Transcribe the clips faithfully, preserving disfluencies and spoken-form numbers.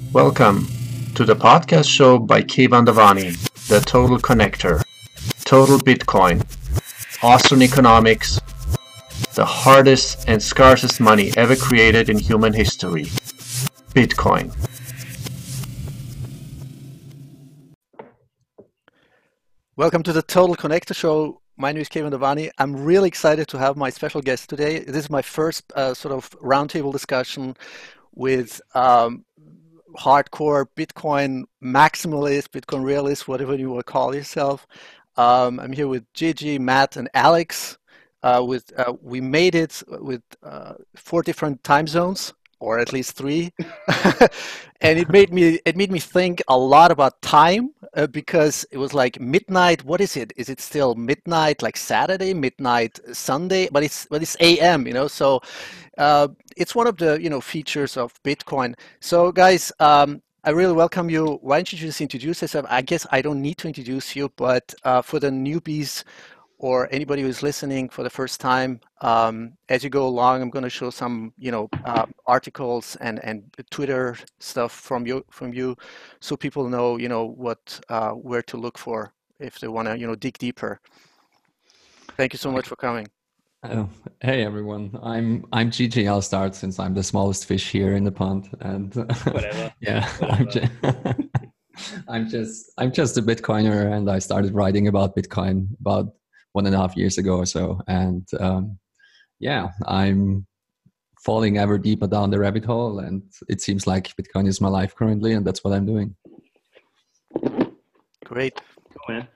Welcome to the podcast show by Keyvan Davani, the Total Connector, Total Bitcoin, Austrian economics, the hardest and scarcest money ever created in human history, Bitcoin. Welcome to the Total Connector Show. My name is Keyvan Davani. I'm really excited to have my special guest today. This is my first uh, sort of roundtable discussion with um, hardcore Bitcoin maximalist, Bitcoin realist, whatever you want to call yourself. Um, I'm here with Gigi, Matt, and Alex. Uh, with uh, we made it with uh, four different time zones, or at least three, and it made me it made me think a lot about time uh, because it was like midnight. What is it? Is it still midnight, like Saturday, midnight Sunday? But it's but it's A M, you know. So uh, it's one of the you know features of Bitcoin. So guys, um, I really welcome you. Why don't you just introduce yourself? I guess I don't need to introduce you, but uh, for the newbies or anybody who's listening for the first time, um, as you go along, I'm going to show some, you know, uh, articles and and Twitter stuff from you from you, so people know, you know, what uh, where to look for if they want to, you know, dig deeper. Thank you so much for coming. Oh, hey everyone. I'm I'm Gigi. I'll start since I'm the smallest fish here in the pond, and Whatever. yeah, Whatever. I'm just, I'm just I'm just a Bitcoiner, and I started writing about Bitcoin about one and a half years ago or so, and um, yeah, I'm falling ever deeper down the rabbit hole, and it seems like Bitcoin is my life currently, and that's what I'm doing. Great. Cool, man.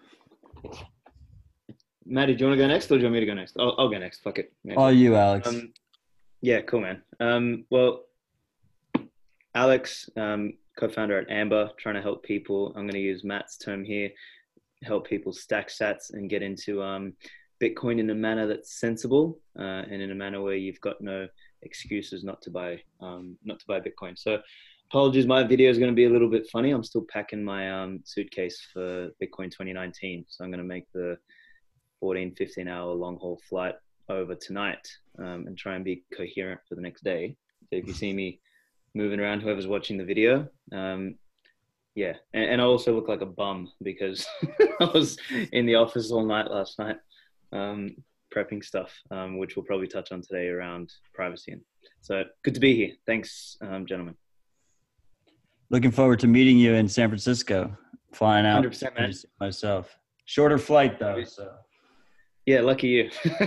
Maddie, do you want to go next, or do you want me to go next? I'll, I'll go next. Fuck it. Yeah. All you, Alex. Um, yeah, cool, man. Um, well, Alex, um, co-founder at Amber, trying to help people. I'm going to use Matt's term here, help people stack sats and get into um, Bitcoin in a manner that's sensible uh, and in a manner where you've got no excuses not to buy, um, not to buy Bitcoin. So, apologies, my video is going to be a little bit funny. I'm still packing my um, suitcase for Bitcoin twenty nineteen, so I'm going to make the fourteen, fifteen hour long haul flight over tonight um, and try and be coherent for the next day. So if you see me moving around, whoever's watching the video, um, yeah. And, and I also look like a bum because I was in the office all night last night um, prepping stuff, um, which we'll probably touch on today around privacy. And so good to be here. Thanks, um, gentlemen. Looking forward to meeting you in San Francisco. Flying out one hundred percent, man. myself. Shorter flight though. So. Yeah, lucky you.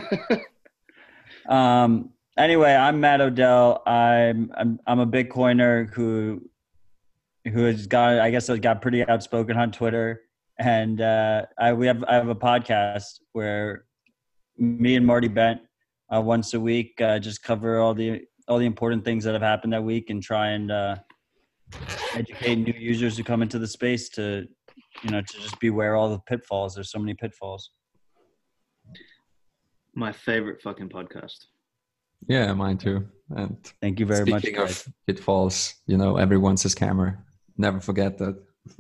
um. Anyway, I'm Matt Odell. I'm I'm I'm a Bitcoiner who who has got I guess I got pretty outspoken on Twitter, and uh, I we have I have a podcast where me and Marty Bent uh, once a week uh, just cover all the all the important things that have happened that week and try and uh, educate new users who come into the space to you know to just beware all the pitfalls. There's so many pitfalls. My favorite fucking podcast. Yeah, mine too. And thank you very much. Speaking of pitfalls, you know, everyone's a scammer. Never forget that.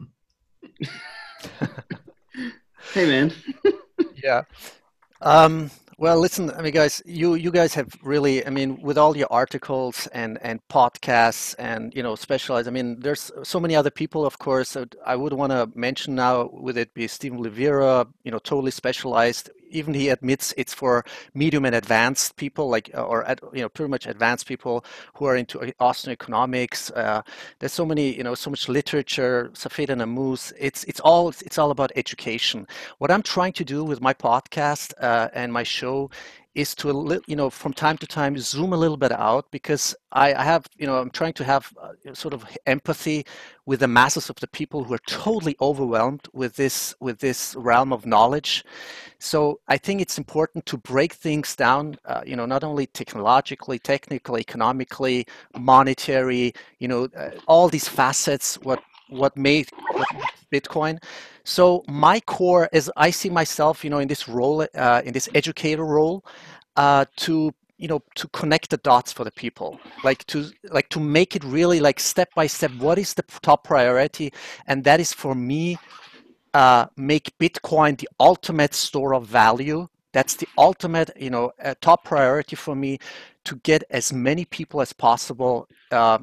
Hey, man. Yeah. Um, well, listen, I mean, guys, you you guys have really, I mean, with all your articles and and podcasts and you know specialized. I mean, there's so many other people, of course. That I would want to mention now. With it be Stephen Levera, you know, totally specialized. Even he admits it's for medium and advanced people, like or you know, pretty much advanced people who are into Austrian economics. Uh, there's so many, you know, so much literature. Safed Namus. It's it's all it's all about education. What I'm trying to do with my podcast uh, and my show is to, you know, from time to time zoom a little bit out because I, I have, you know, I'm trying to have uh, sort of empathy with the masses of the people who are totally overwhelmed with this with this realm of knowledge. So I think it's important to break things down, uh, you know, not only technologically, technically, economically, monetary, you know, uh, all these facets. What what made what makes Bitcoin. So my core is I see myself, you know, in this role, uh, in this educator role, uh, to you know to connect the dots for the people, like to like to make it really like step by step. What is the top priority? And that is for me, uh, make Bitcoin the ultimate store of value. That's the ultimate, you know, uh, top priority for me to get as many people as possible. Uh,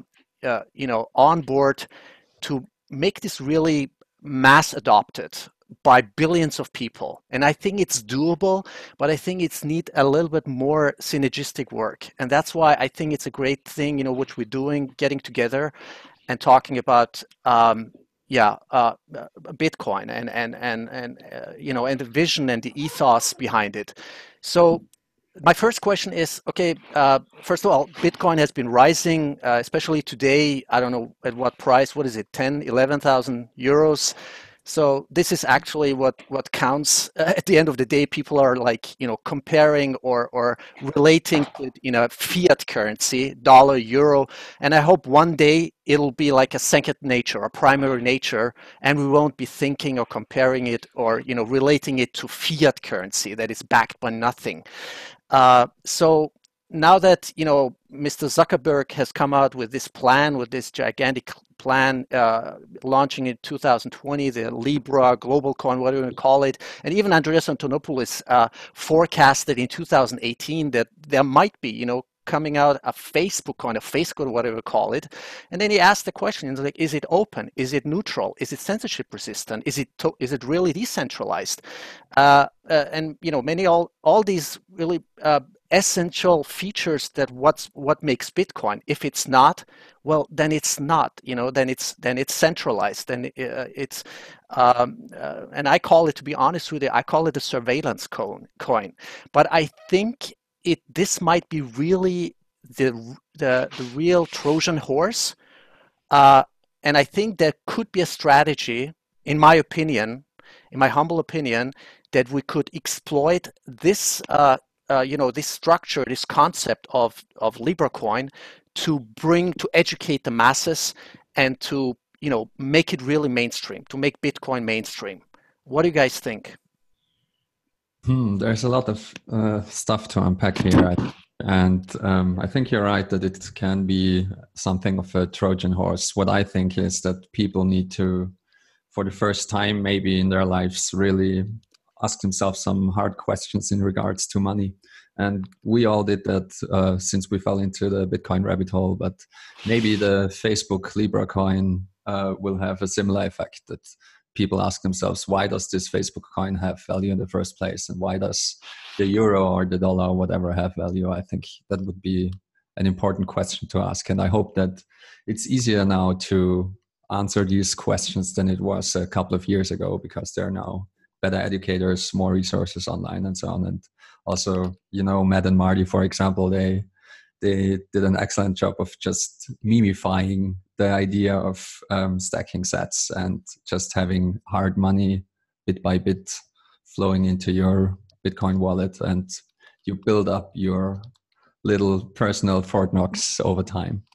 uh, you know, on board to make this really mass adopted by billions of people. And I think it's doable, but I think it's need a little bit more synergistic work. And that's why I think it's a great thing, you know, what we're doing, getting together and talking about, um, yeah, uh, Bitcoin and and and and uh, you know, and the vision and the ethos behind it. So my first question is, okay, uh, first of all, Bitcoin has been rising, uh, especially today. I don't know at what price. What is it, ten, eleven thousand euros? So this is actually what, what counts. Uh, at the end of the day, people are like, you know, comparing or, or relating to, you know, fiat currency, dollar, euro. And I hope one day it'll be like a second nature, a primary nature, and we won't be thinking or comparing it or, you know, relating it to fiat currency that is backed by nothing. Uh, so now that, you know, Mister Zuckerberg has come out with this plan, with this gigantic plan, uh, launching in two thousand twenty, the Libra global coin, whatever you call it, and even Andreas Antonopoulos uh, forecasted in two thousand eighteen that there might be, you know, coming out a Facebook coin, a Facebook, whatever you call it. And then he asked the question, like, is it open? Is it neutral? Is it censorship resistant? Is it to, is it really decentralized? Uh, uh, and, you know, many, all, all these really uh, essential features that what's what makes Bitcoin. If it's not, well, then it's not, you know, then it's, then it's centralized. Then uh, it's, um, uh, and I call it, to be honest with you, I call it a surveillance coin. coin. But I think it this might be really the the, the real Trojan horse, uh, and I think there could be a strategy, in my opinion, in my humble opinion, that we could exploit this, uh, uh, you know, this structure, this concept of of Libra coin, to bring to educate the masses and to, you know, make it really mainstream, to make Bitcoin mainstream. What do you guys think? Hmm, there's a lot of uh, stuff to unpack here. And um, I think you're right that it can be something of a Trojan horse. What I think is that people need to, for the first time maybe in their lives, really ask themselves some hard questions in regards to money. And we all did that uh, since we fell into the Bitcoin rabbit hole. But maybe the Facebook Libra coin uh, will have a similar effect, that people ask themselves, why does this Facebook coin have value in the first place? And why does the euro or the dollar or whatever have value? I think that would be an important question to ask. And I hope that it's easier now to answer these questions than it was a couple of years ago, because there are now better educators, more resources online and so on. And also, you know, Matt and Marty, for example, they they did an excellent job of just mimifying the idea of um, stacking sats and just having hard money bit by bit flowing into your Bitcoin wallet, and you build up your little personal Fort Knox over time.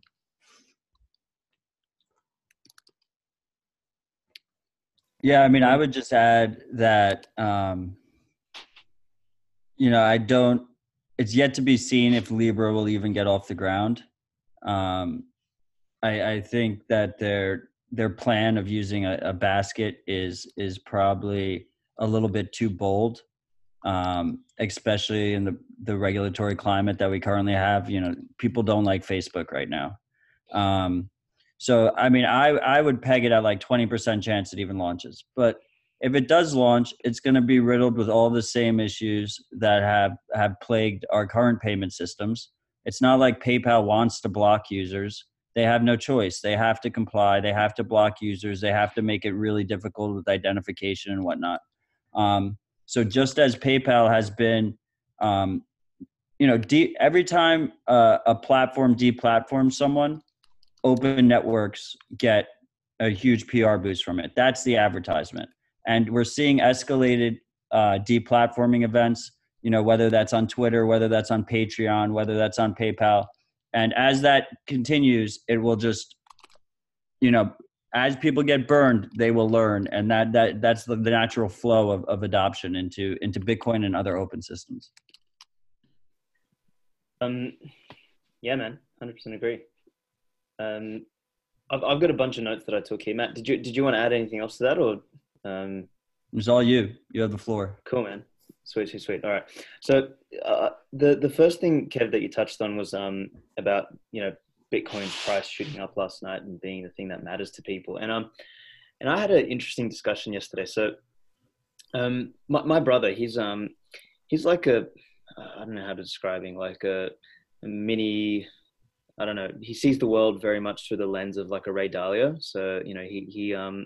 Yeah, I mean, I would just add that, um, you know, I don't, it's yet to be seen if Libra will even get off the ground. Um, I, I think that their their plan of using a, a basket is is probably a little bit too bold, um, especially in the, the regulatory climate that we currently have. You know, people don't like Facebook right now. Um, so, I mean, I, I would peg it at like twenty percent chance it even launches. But if it does launch, it's going to be riddled with all the same issues that have, have plagued our current payment systems. It's not like PayPal wants to block users. They have no choice. They have to comply. They have to block users. They have to make it really difficult with identification and whatnot. Um, so just as PayPal has been, um, you know, de- every time uh, a platform deplatforms someone, open networks get a huge P R boost from it. That's the advertisement. And we're seeing escalated uh, deplatforming events, you know, whether that's on Twitter, whether that's on Patreon, whether that's on PayPal. And as that continues, it will just, you know, as people get burned, they will learn. And that that that's the, the natural flow of, of adoption into, into Bitcoin and other open systems. Um, yeah, man, one hundred percent agree. Um, I've, I've got a bunch of notes that I took here. Matt, did you did you want to add anything else to that, or? Um, It's all you. You have the floor. Cool, man. Sweet, sweet, sweet. All right. So uh, the the first thing, Kev, that you touched on was um, about, you know, Bitcoin's price shooting up last night and being the thing that matters to people. And um, and I had an interesting discussion yesterday. So, um, my my brother, he's um, he's like a, I don't know how to describe him, like a, a mini. I don't know. He sees the world very much through the lens of like a Ray Dalio. So, you know, he, he, um,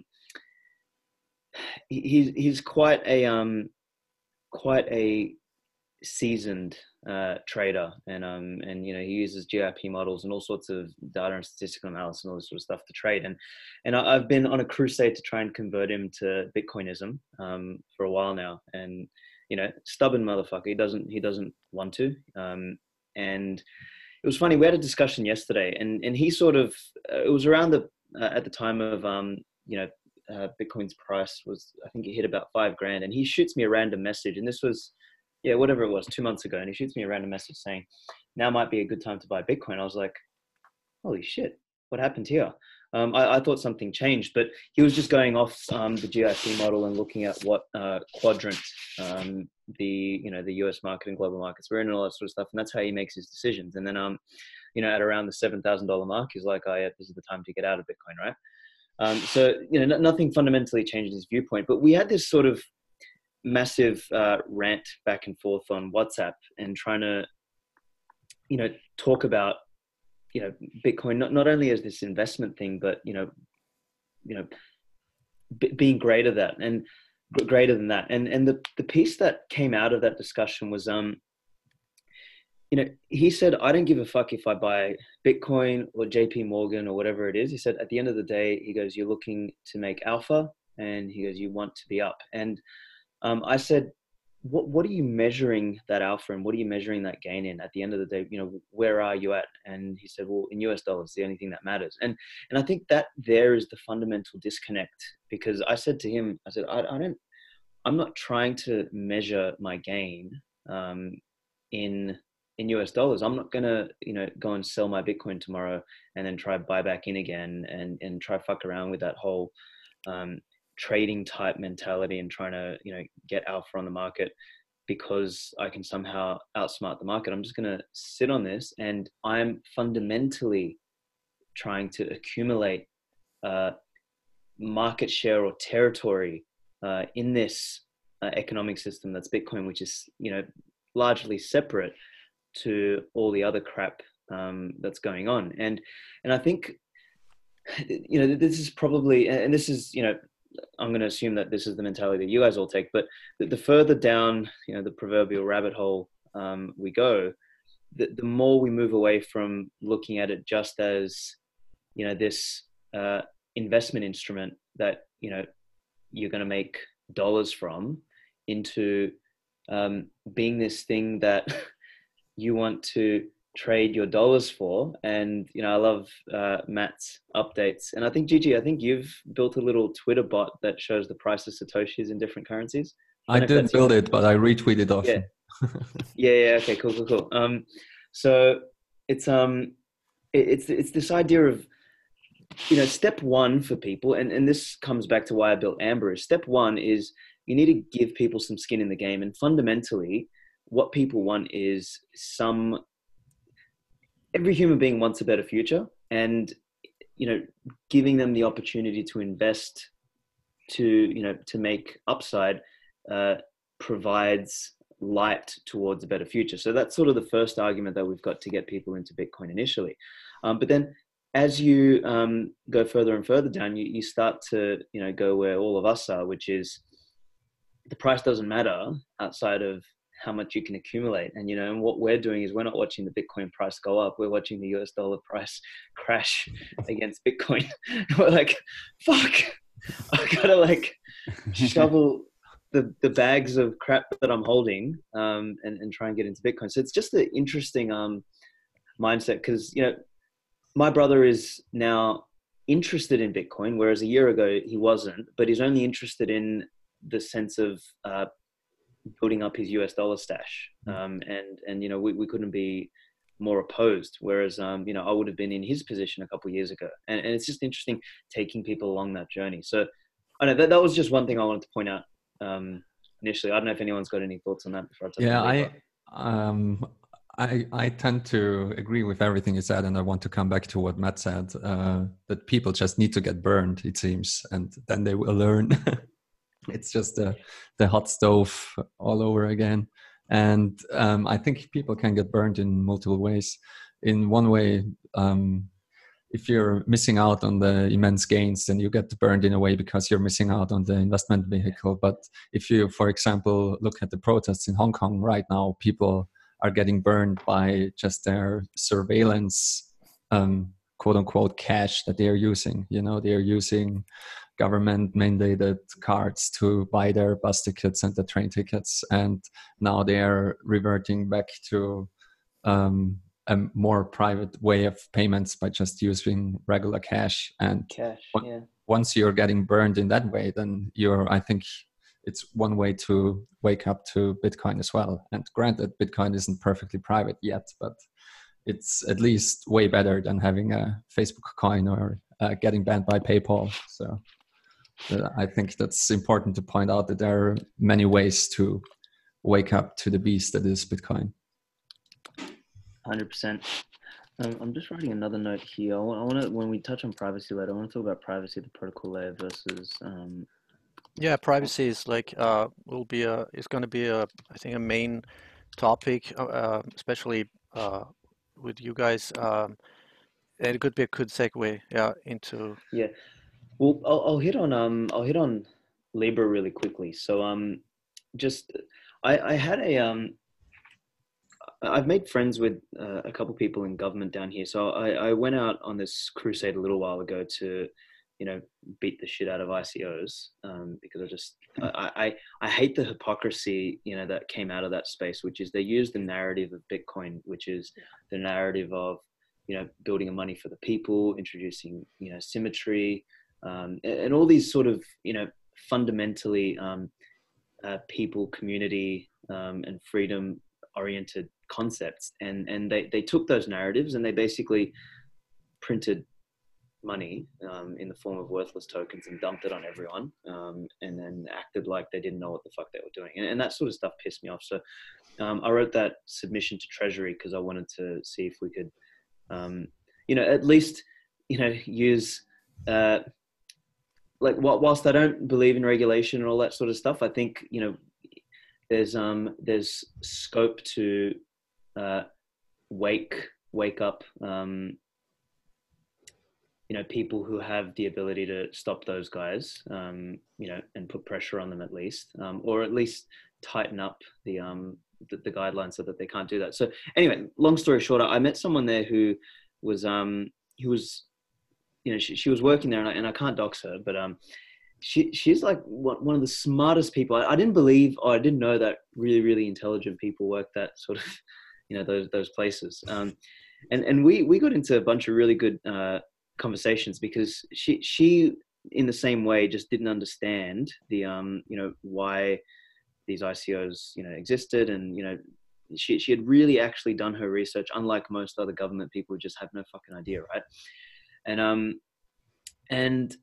he, he's, he's quite a, um, quite a seasoned, uh, trader. And, um, and, you know, he uses G I P models and all sorts of data and statistical analysis and all this sort of stuff to trade. And, and I, I've been on a crusade to try and convert him to Bitcoinism, um, for a while now. And, you know, stubborn motherfucker. He doesn't, he doesn't want to, um, and, it was funny. We had a discussion yesterday, and, and he sort of, uh, it was around the, uh, at the time of, um, you know, uh, Bitcoin's price was, I think it hit about five grand, and he shoots me a random message. And this was, yeah, whatever it was, two months ago. And he shoots me a random message saying, now might be a good time to buy Bitcoin. I was like, holy shit, what happened here? Um, I, I thought something changed, but he was just going off um, the G I P model and looking at what uh, quadrant um, the, you know, the U S market and global markets were in and all that sort of stuff. And that's how he makes his decisions. And then, um, you know, at around the seven thousand dollars mark, he's like, oh yeah, this is the time to get out of Bitcoin, right? Um, so, you know, nothing fundamentally changed his viewpoint, but we had this sort of massive uh, rant back and forth on WhatsApp and trying to, you know, talk about, you know, Bitcoin, not, not only as this investment thing, but, you know, you know, b- being greater that and greater than that. And, and the, the piece that came out of that discussion was, um, you know, he said, I don't give a fuck if I buy Bitcoin or J P Morgan or whatever it is. He said, at the end of the day, he goes, you're looking to make alpha, and he goes, you want to be up. And um, I said, what, what are you measuring that alpha and what are you measuring that gain in? At the end of the day, you know, where are you at? And he said, well, in U S dollars, the only thing that matters. And, and I think that there is the fundamental disconnect, because I said to him, I said, I, I don't, I'm not trying to measure my gain um, in, in U S dollars. I'm not going to, you know, go and sell my Bitcoin tomorrow and then try buy back in again and, and try fuck around with that whole, um, trading type mentality and trying to, you know, get alpha on the market because I can somehow outsmart the market. I'm just going to sit on this, and I'm fundamentally trying to accumulate uh, market share or territory uh, in this uh, economic system that's Bitcoin, which is, you know, largely separate to all the other crap um, that's going on. And, and I think, you know, this is probably, and this is, you know, I'm going to assume that this is the mentality that you guys all take, but the, the further down, you know, the proverbial rabbit hole um, we go, the, the more we move away from looking at it just as, you know, this uh, investment instrument that, you know, you're going to make dollars from, into um, being this thing that you want to trade your dollars for. And, you know, I love uh, Matt's updates. And I think, Gigi, I think you've built a little Twitter bot that shows the price of Satoshis in different currencies. I, I did build it, but I retweet it often. Yeah. yeah, yeah, okay, cool, cool, cool. Um, so it's, um, it, it's, it's this idea of, you know, step one for people, and, and this comes back to why I built Amber, is step one is you need to give people some skin in the game. And fundamentally, what people want is some, every human being wants a better future, and, you know, giving them the opportunity to invest, to, you know, to make upside uh, provides light towards a better future. So that's sort of the first argument that we've got to get people into Bitcoin initially. Um, but then as you um, go further and further down, you, you start to, you know, go where all of us are, which is the price doesn't matter outside of how much you can accumulate. And, you know, and what we're doing is we're not watching the Bitcoin price go up. We're watching the U S dollar price crash against Bitcoin. We're like, fuck, I gotta like shovel the, the bags of crap that I'm holding um, and, and try and get into Bitcoin. So it's just an interesting um, mindset, because, you know, my brother is now interested in Bitcoin, whereas a year ago he wasn't, but he's only interested in the sense of uh, building up his U S dollar stash. Um, and, and, you know, we, we couldn't be more opposed. Whereas, um, you know, I would have been in his position a couple of years ago. And, and it's just interesting taking people along that journey. So I know that, that was just one thing I wanted to point out um, initially. I don't know if anyone's got any thoughts on that before I touch Yeah, on I, um, I, I tend to agree with everything you said, and I want to come back to what Matt said, uh, that people just need to get burned, it seems, and then they will learn. It's just the, the hot stove all over again. And um, I think people can get burned in multiple ways. In one way, um, if you're missing out on the immense gains, then you get burned in a way because you're missing out on the investment vehicle. But if you, for example, look at the protests in Hong Kong right now, people are getting burned by just their surveillance, um, quote unquote, cash that they're using. You know, they're using government mandated cards to buy their bus tickets and the train tickets. And now they're reverting back to um, a more private way of payments by just using regular cash. And Cash, yeah. once you're getting burned in that way, then you're, I think, it's one way to wake up to Bitcoin as well. And granted, Bitcoin isn't perfectly private yet, but it's at least way better than having a Facebook coin or uh, getting banned by PayPal. So uh, I think that's important to point out, that there are many ways to wake up to the beast that is Bitcoin. one hundred percent. Um, I'm just writing another note here. I want, I want to, when we touch on privacy later, I want to talk about privacy at the protocol layer versus um, Yeah, privacy is like uh, will be a is going to be a I think a main topic, uh, uh, especially uh, with you guys. Um, and it could be a good segue, yeah, into yeah. Well, I'll, I'll hit on um I'll hit on Libra really quickly. So um, just I I had a um. I've made friends with uh, a couple people in government down here. So I, I went out on this crusade a little while ago to, you know, beat the shit out of I C Os um, because I just, I, I, I hate the hypocrisy, you know, that came out of that space, which is they use the narrative of Bitcoin, which is the narrative of, you know, building a money for the people, introducing, you know, symmetry um, and, and all these sort of, you know, fundamentally um, uh, people, community um, and freedom oriented concepts, and and they they took those narratives and they basically printed money um, in the form of worthless tokens and dumped it on everyone, um, and then acted like they didn't know what the fuck they were doing, and, and that sort of stuff pissed me off. So um, I wrote that submission to Treasury because I wanted to see if we could um, you know, at least, you know, use uh, like whilst I don't believe in regulation and all that sort of stuff, I think, you know, there's um there's scope to uh, wake wake up um, you know, people who have the ability to stop those guys, um, you know, and put pressure on them at least, um, or at least tighten up the um the, the guidelines so that they can't do that. So anyway, long story short, I met someone there who was um who was, you know, she, she was working there, and I, and I can't dox her, but um. She she's like one of the smartest people. I, I didn't believe, or I didn't know that really really intelligent people work that sort of, you know, those those places. Um, and and we we got into a bunch of really good uh, conversations because she she in the same way just didn't understand the um you know, why these I C Os, you know, existed, and you know, she she had really actually done her research, unlike most other government people who just have no fucking idea, right? And um and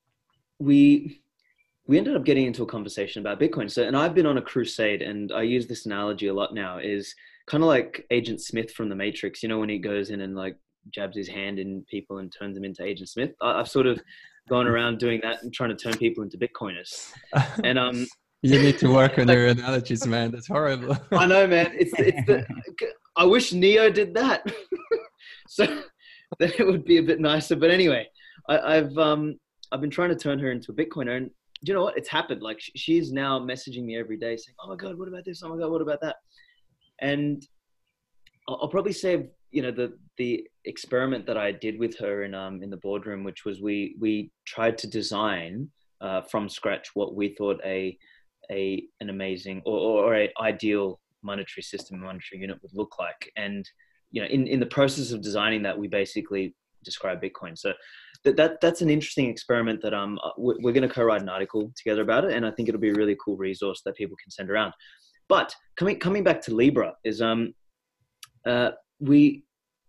we we ended up getting into a conversation about Bitcoin. So, and I've been on a crusade, and I use this analogy a lot now, is kind of like Agent Smith from the Matrix, you know, when he goes in and like jabs his hand in people and turns them into Agent Smith. I, I've sort of gone around doing that and trying to turn people into Bitcoiners. And um you need to work on your analogies, man. That's horrible. I know, man. It's it's the, I wish Neo did that. So then it would be a bit nicer. But anyway, I, I've um I've been trying to turn her into a Bitcoiner, and you know what? It's happened. Like she's now messaging me every day saying, "Oh my God, what about this? Oh my God, what about that?" And I'll, I'll probably say, you know, the the experiment that I did with her in um in the boardroom, which was we we tried to design uh, from scratch what we thought a a an amazing or, or, or a ideal monetary system, monetary unit would look like. And you know, in in the process of designing that, we basically describe Bitcoin. So that, that that's an interesting experiment that um we're, we're going to co-write an article together about it, and I think it'll be a really cool resource that people can send around. But coming coming back to Libra is um uh we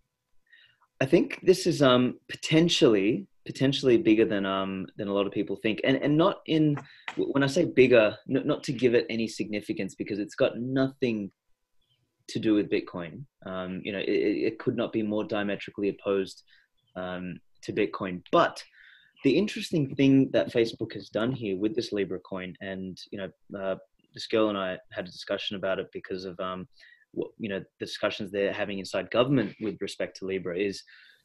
I think this is um potentially potentially bigger than um than a lot of people think, and and not in, when I say bigger, not, not to give it any significance, because it's got nothing to do with Bitcoin. Um, you know, it, it could not be more diametrically opposed um, to Bitcoin. But the interesting thing that Facebook has done here with this Libra coin, and you know, uh, this girl and I had a discussion about it because of um, what, you know, the discussions they're having inside government with respect to Libra, is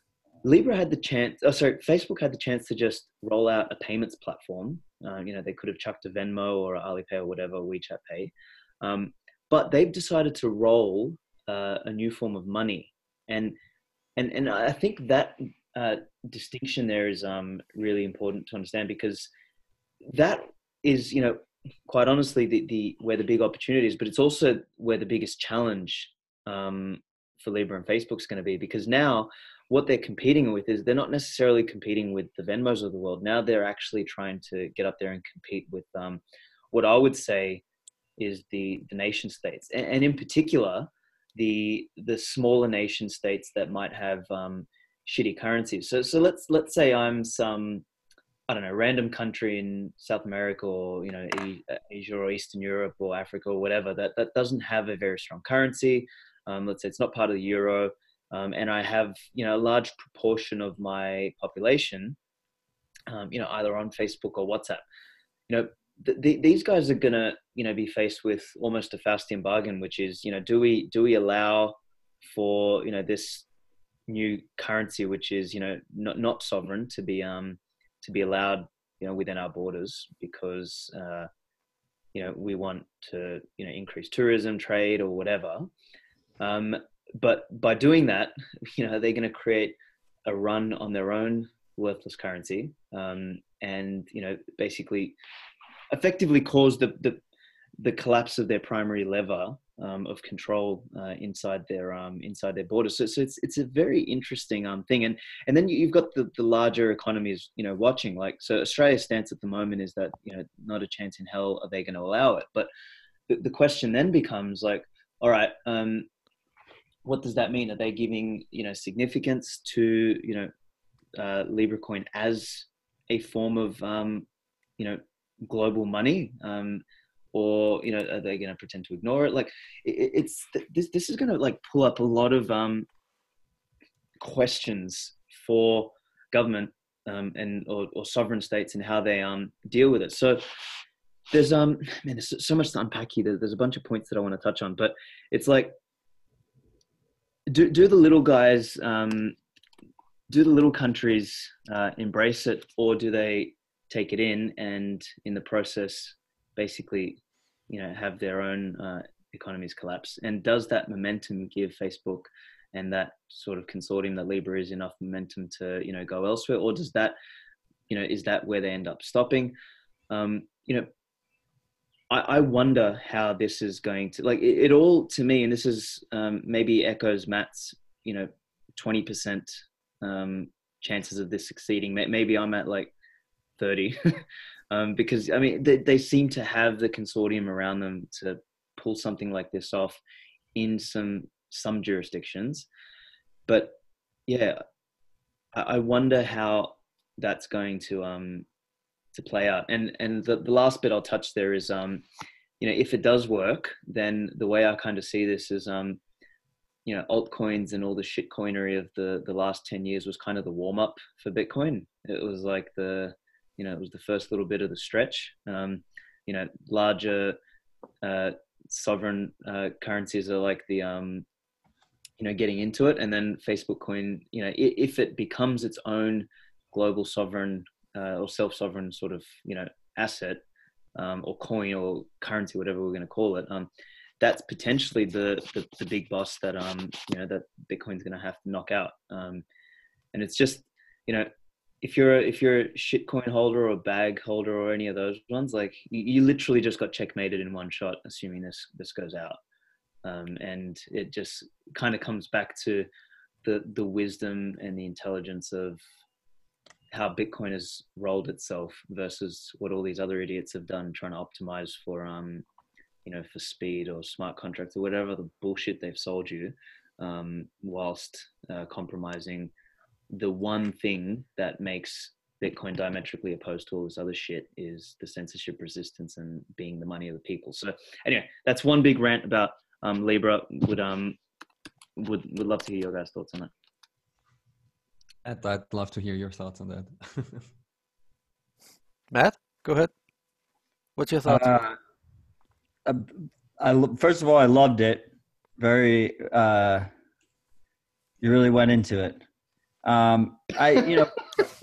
Libra had the chance. Oh, sorry, Facebook had the chance to just roll out a payments platform. Uh, you know, they could have chucked a Venmo or Alipay or whatever, WeChat Pay, um, but they've decided to roll uh, a new form of money, and and and I think that uh, distinction there is um, really important to understand, because that is, you know, quite honestly, the, the where the big opportunity is, but it's also where the biggest challenge um, for Libra and Facebook is going to be, because now what they're competing with is they're not necessarily competing with the Venmos of the world. Now they're actually trying to get up there and compete with um, what I would say is the the nation states, and, and in particular the the smaller nation states that might have um, shitty currencies. So so let's let's say I'm some, I don't know, random country in South America, or, you know, Asia or Eastern Europe or Africa or whatever, that, that doesn't have a very strong currency. Um, let's say it's not part of the euro. Um, and I have, you know, a large proportion of my population, um, you know, either on Facebook or WhatsApp. You know, th- th- these guys are going to, you know, be faced with almost a Faustian bargain, which is, you know, do we, do we allow for, you know, this new currency, which is, you know, not, not sovereign, to be, um, to be allowed, you know, within our borders, because, uh, you know, we want to, you know, increase tourism, trade, or whatever. Um, but by doing that, you know, they're going to create a run on their own worthless currency, um, and, you know, basically effectively cause the, the, the collapse of their primary lever um, of control uh, inside their um, inside their borders. So, so it's it's a very interesting um, thing, and and then you've got the, the larger economies, you know, watching. Like, so Australia's stance at the moment is that, you know, not a chance in hell are they going to allow it. But the, the question then becomes like, all right, um, what does that mean? Are they giving, you know, significance to, you know, uh, Libra coin as a form of um, you know, global money? Um, Or, you know, are they going to pretend to ignore it? Like, it, it's this. This is going to like pull up a lot of um, questions for government um, and or, or sovereign states and how they um deal with it. So there's um man, there's so much to unpack here. There's a bunch of points that I want to touch on, but it's like, do do the little guys, um, do the little countries uh, embrace it, or do they take it in and in the process basically, you know, have their own uh, economies collapse? And does that momentum give Facebook and that sort of consortium that Libra is enough momentum to, you know, go elsewhere? Or does that, you know, is that where they end up stopping? Um, you know, I, I wonder how this is going to, like, it, it all, to me, and this is um, maybe echoes Matt's, you know, twenty percent um, chances of this succeeding. Maybe I'm at like thirty. Um, because, I mean, they, they seem to have the consortium around them to pull something like this off in some some jurisdictions. But yeah, I, I wonder how that's going to um to play out. And and the, the last bit I'll touch there is, um you know, if it does work, then the way I kind of see this is, um you know, altcoins and all the shitcoinery of the the last ten years was kind of the warm up for Bitcoin. It was like the You know, it was the first little bit of the stretch. Um, you know, larger uh, sovereign uh, currencies are like the, um, you know, getting into it. And then Facebook coin, you know, if it becomes its own global sovereign uh, or self-sovereign sort of, you know, asset um, or coin or currency, whatever we're going to call it, um, that's potentially the, the the big boss that um you know that Bitcoin's going to have to knock out. Um, and it's just, you know, if you're a, if you're a shitcoin holder or bag holder or any of those ones, like you, you literally just got checkmated in one shot, assuming this this goes out. Um, and it just kind of comes back to the the wisdom and the intelligence of how Bitcoin has rolled itself versus what all these other idiots have done, trying to optimize for um you know for speed or smart contracts or whatever the bullshit they've sold you, um, whilst uh, compromising the one thing that makes Bitcoin diametrically opposed to all this other shit, is the censorship resistance and being the money of the people. So anyway, that's one big rant about Um, Libra would um would would love to hear your guys' thoughts on that. I'd, I'd love to hear your thoughts on that. Matt, go ahead. What's your thoughts? Uh, I, I first of all, I loved it. Very, uh, you really went into it. Um, I, you know,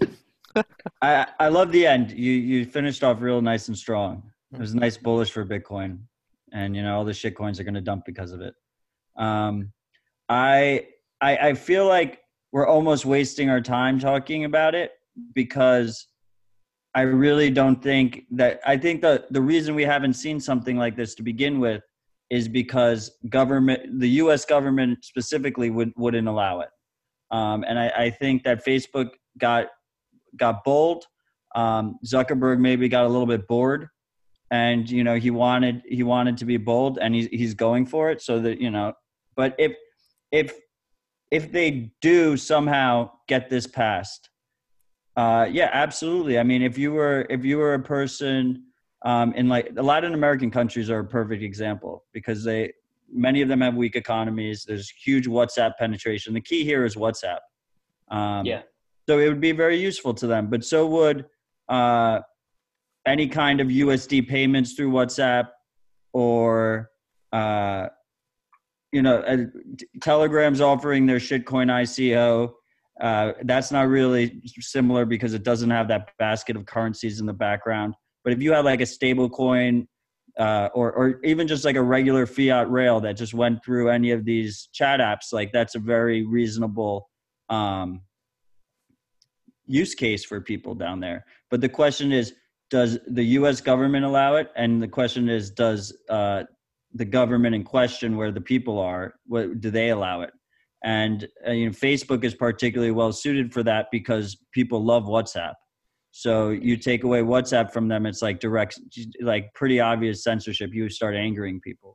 I I love the end. You you finished off real nice and strong. It was nice bullish for Bitcoin, and you know all the shit coins are going to dump because of it. Um, I, I I feel like we're almost wasting our time talking about it because I really don't think that. I think that the reason we haven't seen something like this to begin with is because government, the U S government specifically, would wouldn't allow it. Um, and I, I think that Facebook got got bold. Um, Zuckerberg maybe got a little bit bored, and you know he wanted he wanted to be bold, and he's he's going for it. So that you know, but if if if they do somehow get this passed, uh, yeah, absolutely. I mean, if you were if you were a person um, in like the Latin American countries are a perfect example because they many of them have weak economies. There's huge WhatsApp penetration. The key here is WhatsApp. Um, Yeah. So it would be very useful to them, but so would uh, any kind of U S D payments through WhatsApp or, uh, you know, uh, Telegram's offering their shitcoin I C O. Uh, that's not really similar because it doesn't have that basket of currencies in the background. But if you had like a stable coin uh, or, or even just like a regular fiat rail that just went through any of these chat apps, like that's a very reasonable um, use case for people down there. But the question is, does the U S government allow it? And the question is, does uh, the government in question where the people are, what, do they allow it? And uh, you know, Facebook is particularly well suited for that because people love WhatsApp. So you take away WhatsApp from them, it's like direct, like pretty obvious censorship. You start angering people.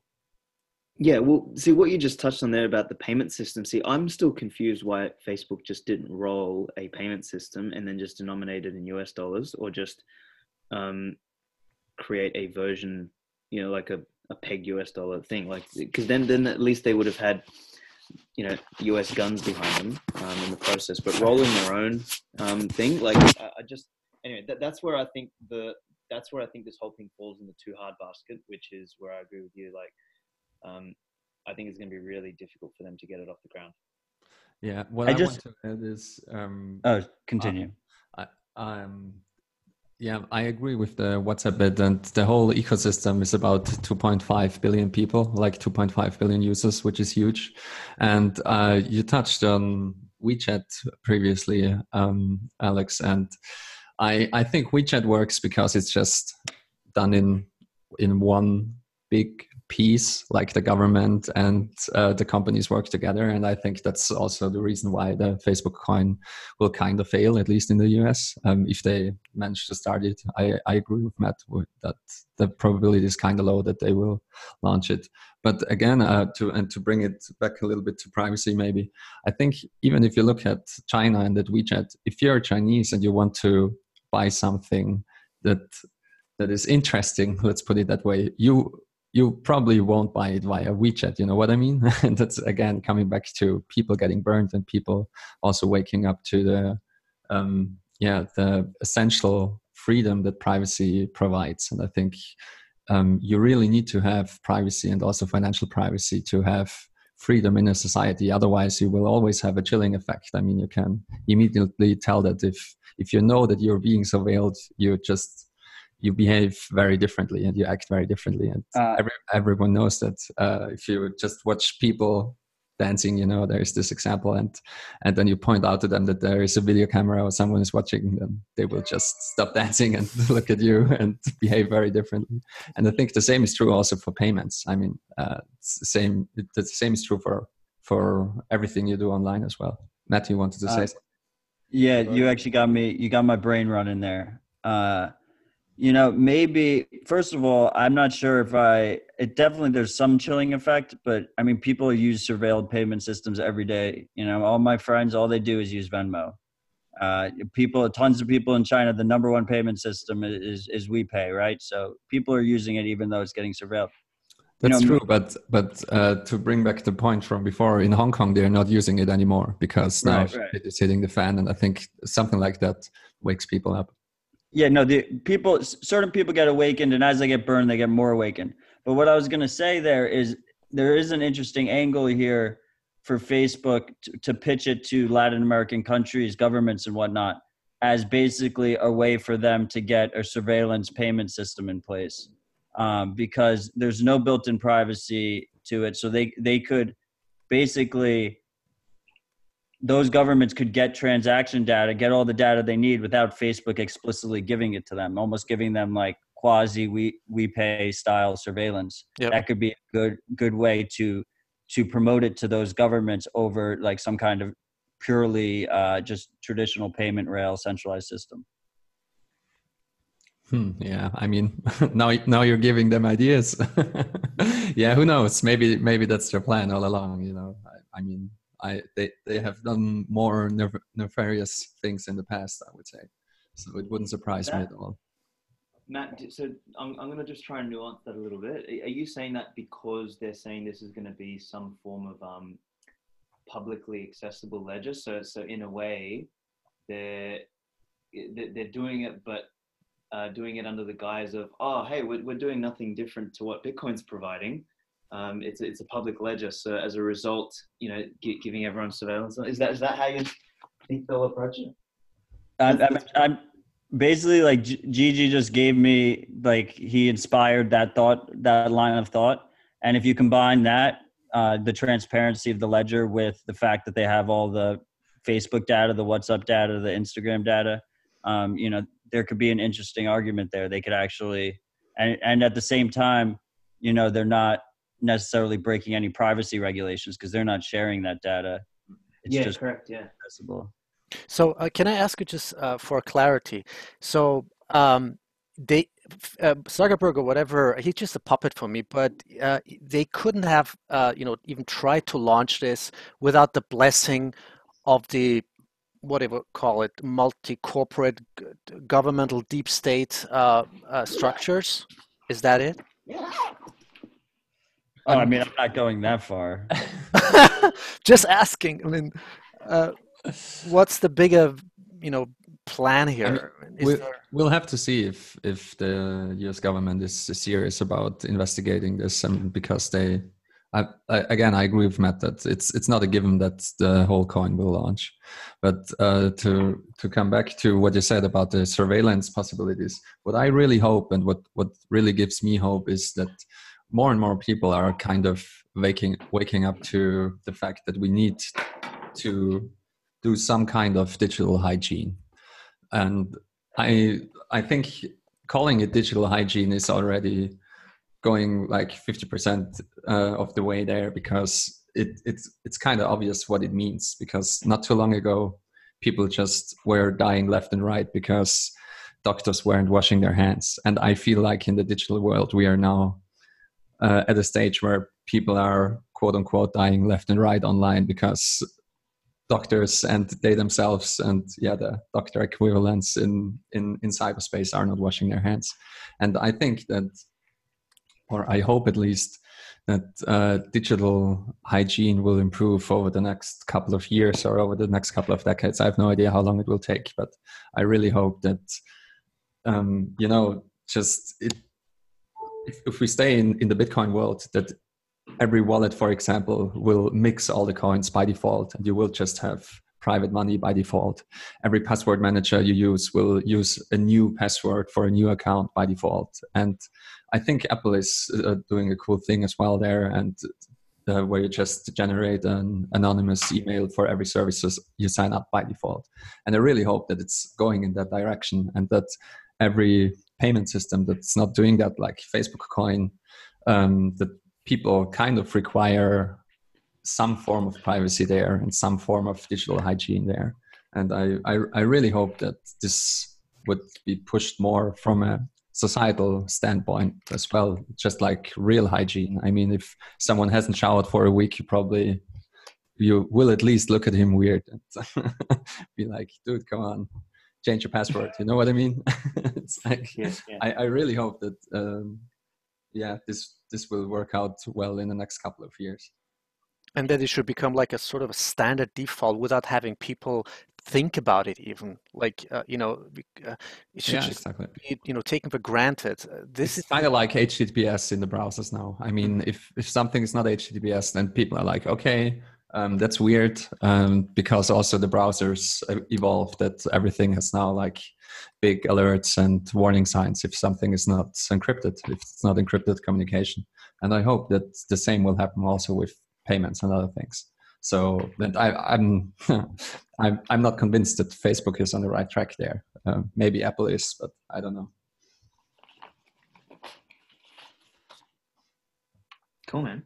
Yeah, well, see what you just touched on there about the payment system. See, I'm still confused why Facebook just didn't roll a payment system and then just denominate it in U S dollars, or just um, create a version, you know, like a, a peg U S dollar thing. Like, because then, then at least they would have had, you know, U S guns behind them um, in the process. But rolling their own um, thing, like, I, I just anyway, that, that's where I think the that's where I think this whole thing falls in the too hard basket, which is where I agree with you. Like. Um, I think it's going to be really difficult for them to get it off the ground. Yeah, what I I, just- want to add is, um, Oh, continue. I, um, yeah, I agree with the WhatsApp bit, and the whole ecosystem is about two point five billion people, like two point five billion users, which is huge. And uh, you touched on WeChat previously, um, Alex, and I, I think WeChat works because it's just done in in one big piece, like the government and uh, the companies work together. And I think that's also the reason why the Facebook coin will kind of fail, at least in the U S. Um, if they manage to start it, I, I agree with Matt with that the probability is kind of low that they will launch it. But again, uh, to and to bring it back a little bit to privacy, maybe, I think even if you look at China and at WeChat, if you're Chinese and you want to buy something that that is interesting, let's put it that way, you you probably won't buy it via WeChat, you know what I mean? And that's, again, coming back to people getting burned and people also waking up to the, um, yeah, the essential freedom that privacy provides. And I think um, you really need to have privacy and also financial privacy to have freedom in a society. Otherwise, you will always have a chilling effect. I mean, you can immediately tell that if, if you know that you're being surveilled, you just... you behave very differently and you act very differently. And Uh, every, everyone knows that uh, if you just watch people dancing, you know, there's this example, and and then you point out to them that there is a video camera or someone is watching, then they will just stop dancing and look at you and behave very differently. And I think the same is true also for payments. I mean, uh, it's the same. The same is true for for everything you do online as well. Matt, you wanted to say Uh, something? Yeah, you actually got me. You got my brain running there. Uh, you know, maybe first of all, I'm not sure if I. It definitely there's some chilling effect, but I mean, people use surveilled payment systems every day. You know, all my friends, all they do is use Venmo. Uh, people, tons of people in China, the number one payment system is is WePay, right? So people are using it even though it's getting surveilled. That's you know, true, but but uh, to bring back the point from before, in Hong Kong they're not using it anymore because now Right, right. it is hitting the fan, and I think something like that wakes people up. Yeah, no, the people, certain people get awakened, and as they get burned, they get more awakened. But what I was going to say there is there is an interesting angle here for Facebook to, to pitch it to Latin American countries, governments, and whatnot, as basically a way for them to get a surveillance payment system in place, um, because there's no built-in privacy to it. So they they could basically, those governments could get transaction data, get all the data they need without Facebook explicitly giving it to them, almost giving them like quasi we we pay style surveillance. Yep. That could be a good good way to to promote it to those governments over like some kind of purely uh, just traditional payment rail centralized system. Hmm, yeah, I mean, now now you're giving them ideas. Yeah, who knows? Maybe maybe that's their plan all along. You know, I, I mean, I they they have done more nef- nefarious things in the past, I would say. So it wouldn't surprise me at all. Matt, so I'm, I'm going to just try and nuance that a little bit. Are you saying that because they're saying this is going to be some form of um, publicly accessible ledger? So, so in a way, they're they're doing it, but uh, doing it under the guise of, oh, hey, we're we're doing nothing different to what Bitcoin's providing. Um, it's it's a public ledger, so as a result, you know, g- giving everyone surveillance. Is that is that how you think they'll approach it? I'm, I'm, I'm basically like G- Gigi just gave me, like, he inspired that thought, that line of thought. And if you combine that, uh, the transparency of the ledger with the fact that they have all the Facebook data, the WhatsApp data, the Instagram data, um, you know, there could be an interesting argument there. They could actually, and, and at the same time, you know, they're not necessarily breaking any privacy regulations because they're not sharing that data. It's yeah, just correct. Yeah. accessible. So uh, can I ask you just uh, for clarity? So um, they, uh, Zuckerberg or whatever, he's just a puppet for me. But uh, they couldn't have, uh, you know, even tried to launch this without the blessing of the, whatever call it, multi-corporate g- governmental deep state uh, uh, structures. Is that it? Oh, I mean, I'm not going that far. Just asking. I mean, uh, what's the bigger, you know, plan here? Is we, there... We'll have to see if if the U S government is serious about investigating this, and because they, I, I, again, I agree with Matt that it's it's not a given that the whole coin will launch. But uh, to to come back to what you said about the surveillance possibilities, what I really hope and what what really gives me hope is that more and more people are kind of waking waking up to the fact that we need to do some kind of digital hygiene. And I I think calling it digital hygiene is already going like fifty percent uh, of the way there, because it, it's it's kind of obvious what it means, because not too long ago people just were dying left and right because doctors weren't washing their hands. And I feel like in the digital world we are now uh, at a stage where people are quote unquote dying left and right online because doctors and they themselves and yeah the doctor equivalents in, in in cyberspace are not washing their hands. And I think that, or I hope at least, that uh, digital hygiene will improve over the next couple of years or over the next couple of decades. I have no idea how long it will take, but I really hope that um, you know just it, if, if we stay in, in the Bitcoin world, that every wallet, for example, will mix all the coins by default, and you will just have private money by default. Every password manager you use will use a new password for a new account by default. And I think Apple is uh, doing a cool thing as well there, and uh, where you just generate an anonymous email for every service you sign up by default. And I really hope that it's going in that direction, and that every payment system that's not doing that, like Facebook Coin, um, that people kind of require some form of privacy there and some form of digital hygiene there. And I, I, I really hope that this would be pushed more from a societal standpoint as well, just like real hygiene. I mean, if someone hasn't showered for a week, you probably, you will at least look at him weird and be like, dude, come on, change your password. You know what I mean? It's like, Yes, yeah. I, I really hope that, um, yeah, this this will work out well in the next couple of years. And that it should become like a sort of a standard default without having people think about it even. Like, uh, you know, uh, it should Yeah, just exactly. be, you know, taken for granted. Uh, this It's is kind of like H T T P S in the browsers now. I mean, if, if something is not H T T P S, then people are like, okay, um, that's weird. Um, because also the browsers evolved that everything has now like big alerts and warning signs if something is not encrypted, if it's not encrypted communication. And I hope that the same will happen also with payments and other things. So that I, I'm, I'm, I'm not convinced that Facebook is on the right track there. Um, maybe Apple is, but I don't know. Cool, man.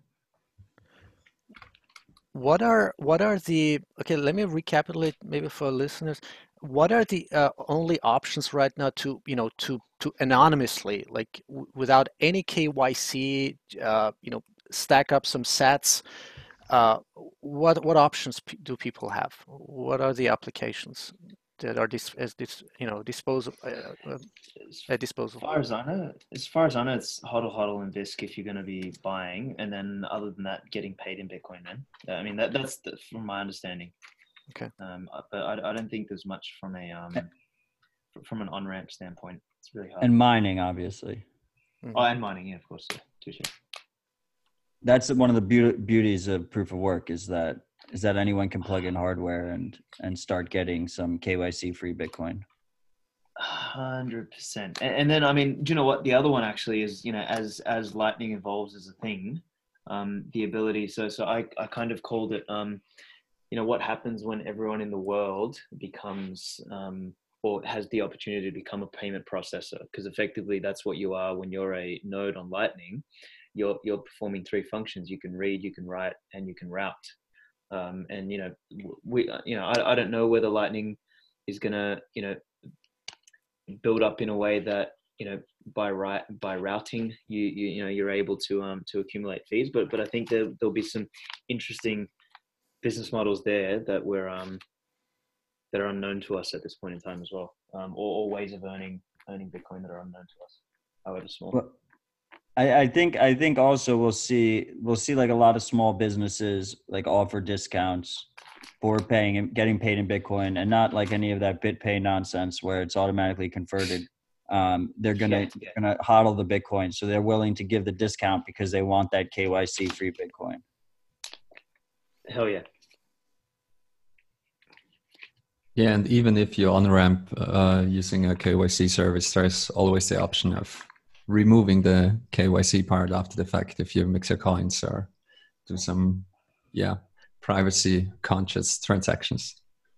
what are what are the okay? Let me recapitulate maybe for listeners. What are the uh, only options right now to you know to to anonymously, like w without any K Y C, uh, you know, stack up some sats? Uh, what what options p do people have? What are the applications that are dis as dis you know disposal uh, uh, As at disposal? far as I know, as far as I know, it's hodl hodl and Bisq if you're going to be buying, and then other than that, getting paid in Bitcoin. Then, I mean, that that's the, from my understanding. Okay. Um, but I, I don't think there's much from a um from an on ramp standpoint. It's really hard. And mining, obviously. Mm-hmm. Oh, and mining, yeah, of course. Yeah, touche. That's one of the be beauties of proof of work is that is that anyone can plug in hardware and and start getting some K Y C free Bitcoin. Hundred percent. And then, I mean, do you know what the other one actually is? You know, as as Lightning evolves as a thing, um, the ability. So, so I I kind of called it. Um, you know, what happens when everyone in the world becomes um, or has the opportunity to become a payment processor? Because effectively, that's what you are when you're a node on Lightning. You're you're performing three functions. You can read, you can write, and you can route. Um, and you know, we you know, I I don't know whether Lightning is gonna you know build up in a way that you know by right by routing you you you know you're able to um to accumulate fees. But but I think there there'll be some interesting business models there that we're um that are unknown to us at this point in time as well. Um, or, or ways of earning earning Bitcoin that are unknown to us, however small. Well, I, I think I think also we'll see we'll see like a lot of small businesses like offer discounts for paying and getting paid in Bitcoin, and not like any of that BitPay nonsense where it's automatically converted. Um, they're gonna Yeah, yeah. gonna hodl the Bitcoin, so they're willing to give the discount because they want that K Y C free Bitcoin. Hell yeah. Yeah, and even if you on-ramp uh, using a K Y C service, there's always the option of removing the K Y C part after the fact if you mix your coins or do some, yeah, privacy-conscious transactions.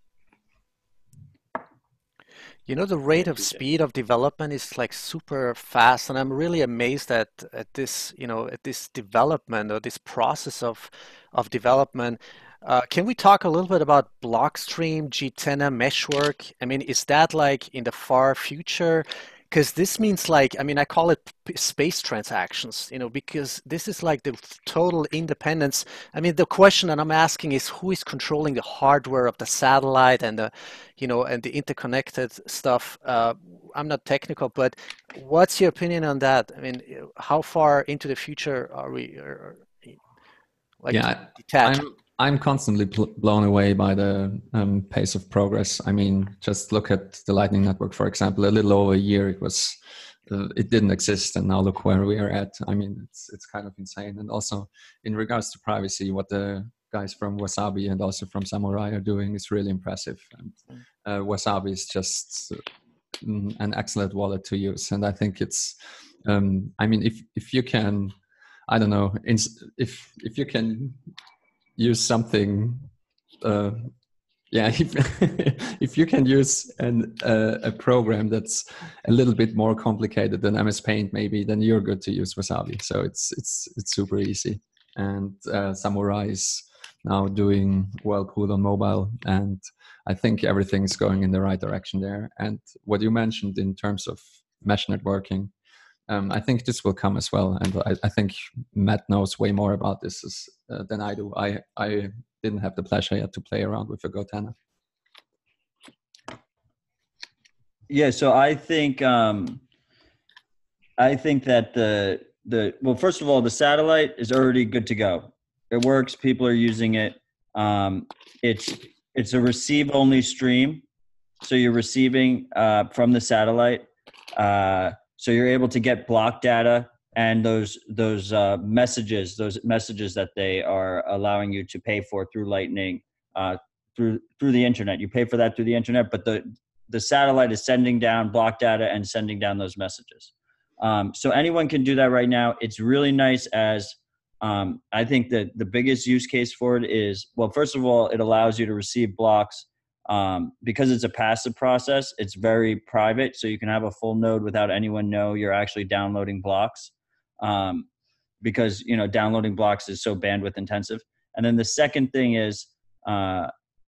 You know, the rate of speed of development is like super fast, and I'm really amazed at at this, you know, at this development or this process of of development. Uh, can we talk a little bit about Blockstream, G ten, Meshwork? I mean, is that like in the far future? Because this means like, I mean, I call it p- space transactions, you know, because this is like the total independence. I mean, the question that I'm asking is who is controlling the hardware of the satellite and the, you know, and the interconnected stuff. Uh, I'm not technical, but what's your opinion on that? I mean, how far into the future are we, or, like, Yeah, detached? I'm I'm constantly pl- blown away by the um, pace of progress. I mean, just look at the Lightning Network, for example. A little over a year, it was uh, it didn't exist, and now look where we are at. I mean, it's it's kind of insane. And also, in regards to privacy, what the guys from Wasabi and also from Samurai are doing is really impressive. And uh, Wasabi is just mm, an excellent wallet to use, and I think it's. Um, I mean, if if you can, I don't know, ins- if if you can use something uh yeah if, if you can use an uh, a program that's a little bit more complicated than M S Paint maybe, then you're good to use Wasabi. So it's it's it's super easy. And uh, Samurai is now doing well cool on mobile, and I think everything's going in the right direction there. And what you mentioned in terms of mesh networking, Um, I think this will come as well, and I, I think Matt knows way more about this as, uh, than I do. I, I didn't have the pleasure yet to play around with a Gotenna. Yeah, so I think um, I think that the the well, first of all, the satellite is already good to go. It works. People are using it. Um, it's it's a receive only stream, so you're receiving uh, from the satellite. Uh, so you're able to get block data and those those uh, messages, those messages that they are allowing you to pay for through Lightning, uh, through through the internet. You pay for that through the internet, but the the satellite is sending down block data and sending down those messages. Um, so anyone can do that right now. It's really nice as um, I think that the biggest use case for it is, well, first of all, it allows you to receive blocks um, because it's a passive process. It's very private. So you can have a full node without anyone know you're actually downloading blocks um, because, you know, downloading blocks is so bandwidth intensive. And then the second thing is uh,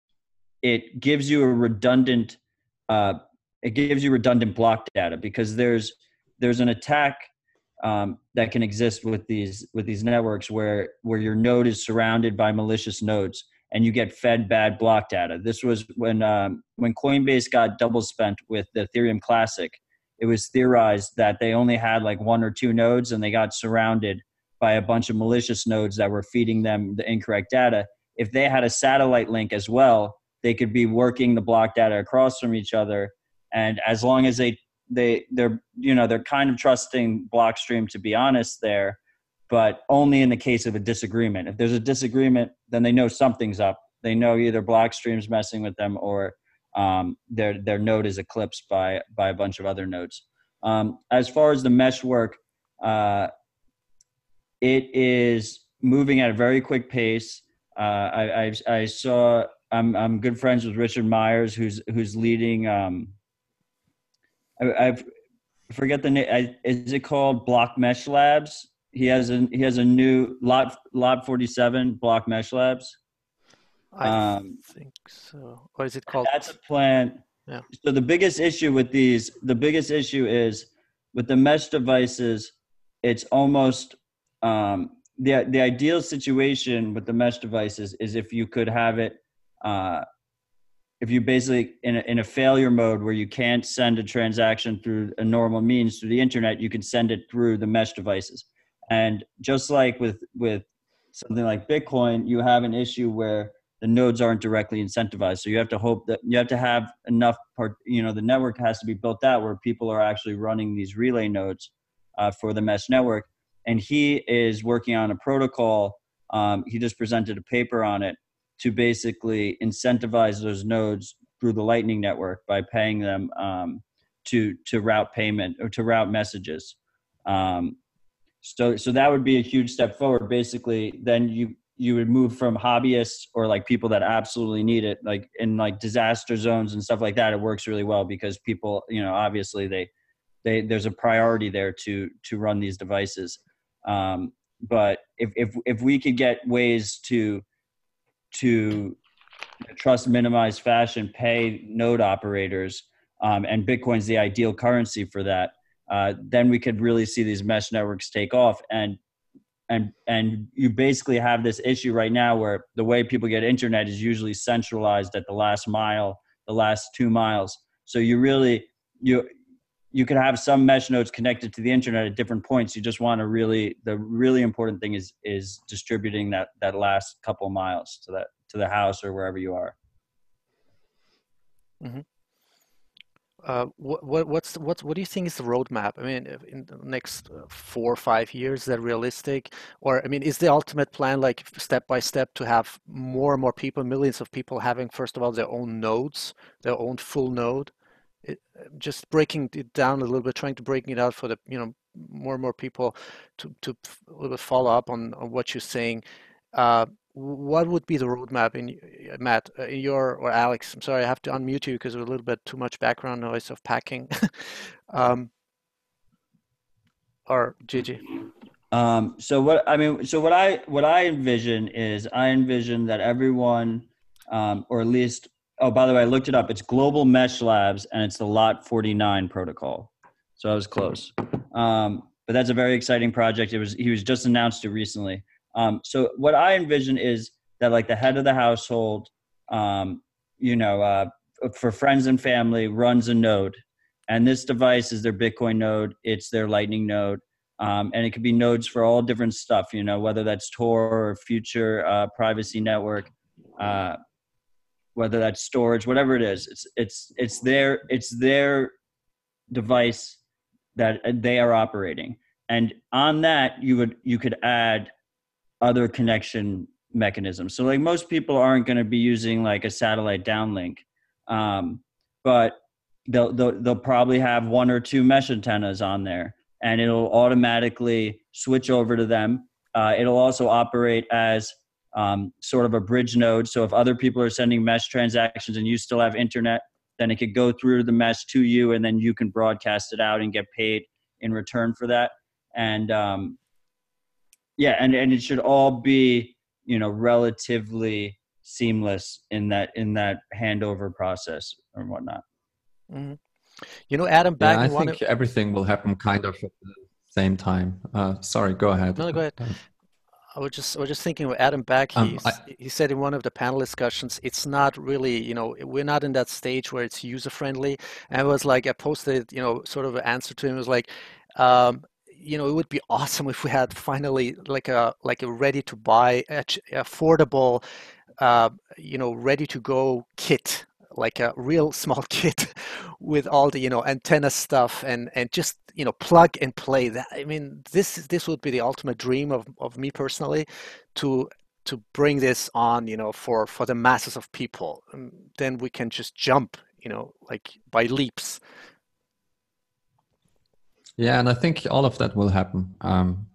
it gives you a redundant, uh, it gives you redundant block data because there's, there's an attack um, that can exist with these with these networks where where your node is surrounded by malicious nodes and you get fed bad block data. This was when um, when Coinbase got double spent with the Ethereum Classic. It was theorized that they only had like one or two nodes and they got surrounded by a bunch of malicious nodes that were feeding them the incorrect data. If they had a satellite link as well, they could be working the block data across from each other. And as long as they they they're you know they're kind of trusting Blockstream, to be honest there, but only in the case of a disagreement. If there's a disagreement, then they know something's up. They know either Blockstream's messing with them or um, their their node is eclipsed by by a bunch of other nodes. Um, as far as the mesh work, uh, it is moving at a very quick pace. Uh, I, I I saw I'm I'm good friends with Richard Myers, who's who's leading. Um, I, I forget the name. Is it called Block Mesh Labs? He has a he has a new lot lot forty-seven Block Mesh Labs. I um, think so. Or is it called? That's a plan. Yeah. So the biggest issue with these, the biggest issue is with the mesh devices. It's almost um, the the ideal situation with the mesh devices is if you could have it. Uh, if you basically in a, in a failure mode where you can't send a transaction through a normal means through the internet, you can send it through the mesh devices. And just like with, with something like Bitcoin, you have an issue where the nodes aren't directly incentivized. So you have to hope that you have to have enough part, you know, the network has to be built out where people are actually running these relay nodes uh, for the mesh network. And he is working on a protocol. Um, he just presented a paper on it to basically incentivize those nodes through the Lightning Network by paying them um, to to route payment or to route messages. Um, so so that would be a huge step forward. Basically, then you you would move from hobbyists or like people that absolutely need it, like in like disaster zones and stuff like that. It works really well because people, you know, obviously they they there's a priority there to to run these devices. Um, but if if if we could get ways to to trust minimized fashion pay node operators um, and Bitcoin's the ideal currency for that, uh, then we could really see these mesh networks take off. And and and you basically have this issue right now where the way people get internet is usually centralized at the last mile, the last two miles. So you really you you could have some mesh nodes connected to the internet at different points. You just want to really, the really important thing is, is distributing that, that last couple miles to that, to the house or wherever you are. Mm-hmm. Uh, what, what, what's, what's, what do you think is the roadmap? I mean, in the next four or five years, is that realistic? Or, I mean, is the ultimate plan like step by step to have more and more people, millions of people having, first of all, their own nodes, their own full node? It, just breaking it down a little bit, trying to breaking it out for the, you know, more and more people to, to a little bit follow up on, on what you're saying. Uh, what would be the roadmap in Matt, in your, or Alex? I'm sorry, I have to unmute you because there's a little bit too much background noise of packing. um, or Gigi. Um, so what, I mean, so what I, what I envision is I envision that everyone, um, or at least, oh, by the way, I looked it up. It's Global Mesh Labs, and it's the Lot forty-nine protocol. So I was close. Um, but that's a very exciting project. It was he was just announced it recently. Um, so what I envision is that like the head of the household, um, you know, uh, for friends and family, runs a node, and this device is their Bitcoin node. It's their Lightning node. Um, and it could be nodes for all different stuff, you know, whether that's Tor or future uh, privacy network, uh, whether that's storage, whatever it is. It's it's it's their it's their device that they are operating, and on that you would you could add other connection mechanisms. So like most people aren't going to be using like a satellite downlink, um, but they'll, they'll they'll probably have one or two mesh antennas on there, and it'll automatically switch over to them. Uh, it'll also operate as um, sort of a bridge node. So if other people are sending mesh transactions and you still have internet, then it could go through the mesh to you, and then you can broadcast it out and get paid in return for that. And um, yeah, and, and it should all be, you know, relatively seamless in that in that handover process or whatnot. Mm-hmm. You know, Adam, back yeah, I in one think of, everything will happen kind of at the same time. Uh, sorry, go ahead. no, go ahead. I was just I was just thinking with Adam Back, he Um, I, he said in one of the panel discussions, it's not really, you know, we're not in that stage where it's user friendly. And it was like I posted, you know, sort of an answer to him. It was like, um, you know, it would be awesome if we had finally like a like a ready to buy, affordable, uh, you know, ready to go kit, like a real small kit with all the, you know, antenna stuff and and just, you know, plug and play. That, I mean, this this would be the ultimate dream of, of me personally, to to bring this on, you know, for for the masses of people. And then we can just jump, you know, like by leaps. yeah, and I think all of that will happen. Um,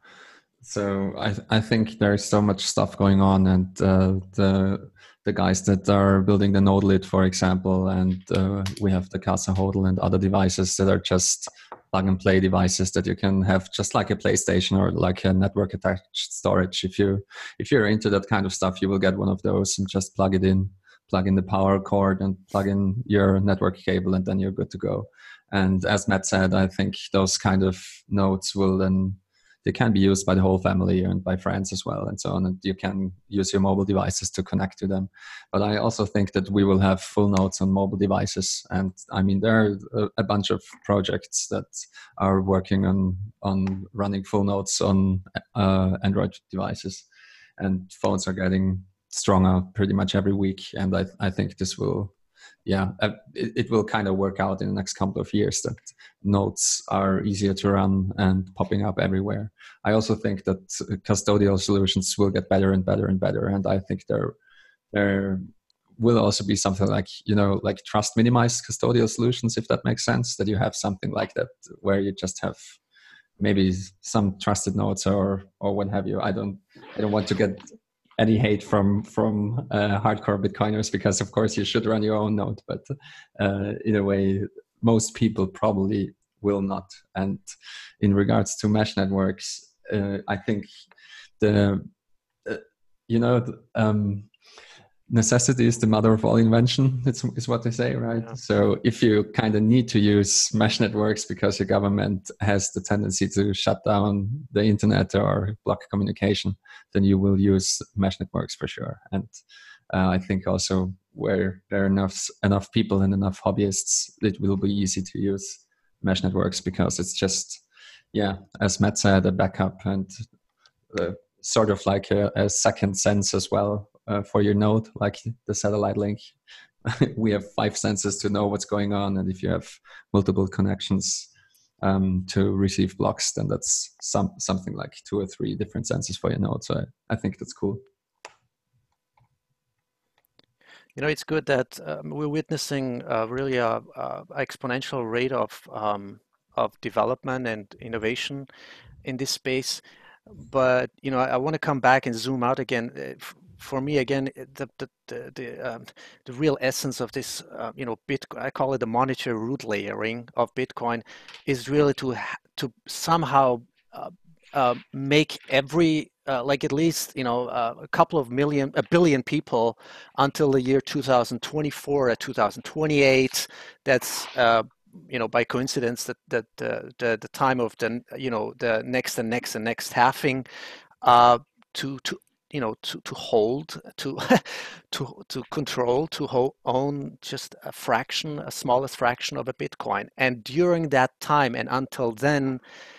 so I I think there's so much stuff going on, and uh, the the guys that are building the Node-Lid, for example, and uh, we have the Casa Hodl and other devices that are just plug and play devices that you can have just like a PlayStation or like a network attached storage. If you if you're into that kind of stuff, you will get one of those and just plug it in, plug in the power cord and plug in your network cable, and then you're good to go. And as Matt said, I think those kind of nodes will then, they can be used by the whole family and by friends as well and so on. And you can use your mobile devices to connect to them. But I also think that we will have full nodes on mobile devices. And I mean, there are a bunch of projects that are working on, on running full nodes on uh, Android devices. And phones are getting stronger pretty much every week. And I, I think this will, yeah, uh, it, it will kind of work out in the next couple of years that nodes are easier to run and popping up everywhere. I also think that custodial solutions will get better and better and better. And I think there, there will also be something like, you know, like trust minimized custodial solutions, if that makes sense, that you have something like that where you just have maybe some trusted nodes or, or what have you. I don't, I don't want to get any hate from from uh, hardcore Bitcoiners, because of course you should run your own node, but uh, in a way most people probably will not. And in regards to mesh networks, uh, I think the uh, you know the, um, necessity is the mother of all invention. It's is what they say, right? Yeah. So if you kind of need to use mesh networks because your government has the tendency to shut down the internet or block communication, then you will use mesh networks for sure. And uh, I think also where there are enough enough people and enough hobbyists, it will be easy to use mesh networks, because it's just, yeah, as Matt said, a backup and uh, sort of like a, a second sense as well. Uh, for your node, like the satellite link. We have five senses to know what's going on, and if you have multiple connections um, to receive blocks, then that's some something like two or three different senses for your node. So I, I think that's cool. You know, it's good that um, we're witnessing uh, really a, a exponential rate of um, of development and innovation in this space. But you know, I, I want to come back and zoom out again. For me, again, the the the the, um, the real essence of this, uh, you know, Bitcoin, I call it the monetary root layering of Bitcoin, is really to to somehow uh, uh, make every uh, like at least, you know, uh, a couple of million, a billion people until the year two thousand twenty-four or two thousand twenty-eight. That's uh, you know, by coincidence, that that uh, the the time of the, you know, the next and next and next halving, uh, to to you know, to, to hold, to to to control, to ho- own just a fraction, a smallest fraction of a Bitcoin. And during that time and until then,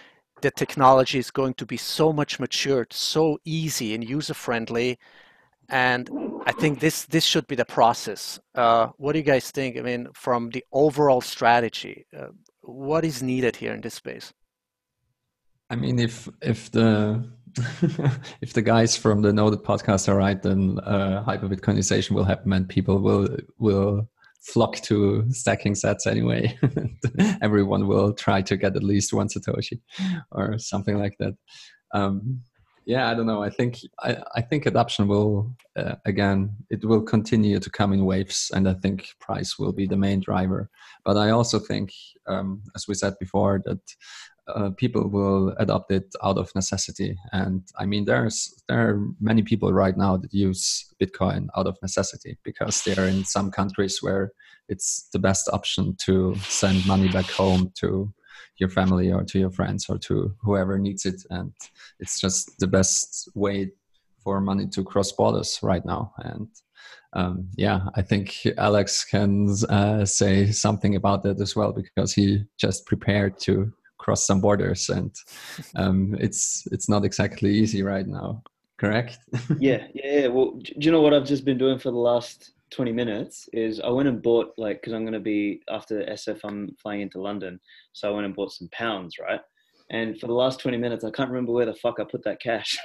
the technology is going to be so much matured, so easy and user-friendly. And I think this this should be the process. Uh, what do you guys think? I mean, from the overall strategy, uh, what is needed here in this space? I mean, if if the if the guys from the Noded podcast are right, then uh, hyper Bitcoinization will happen, and people will will flock to stacking sats anyway. Everyone will try to get at least one Satoshi or something like that. Um, yeah, I don't know. I think I, I think adoption will uh, again it will continue to come in waves, and I think price will be the main driver. But I also think, um, as we said before, that uh, people will adopt it out of necessity. And I mean, there's there are many people right now that use Bitcoin out of necessity because they are in some countries where it's the best option to send money back home to your family or to your friends or to whoever needs it, and it's just the best way for money to cross borders right now. And um, yeah, I think Alex can uh, say something about that as well, because he just prepared to cross some borders, and um, it's it's not exactly easy right now. Correct? yeah, yeah. Well, do you know what I've just been doing for the last twenty minutes is I went and bought, like, because I'm going to be, after S F, I'm flying into London. So I went and bought some pounds, right? And for the last twenty minutes, I can't remember where the fuck I put that cash.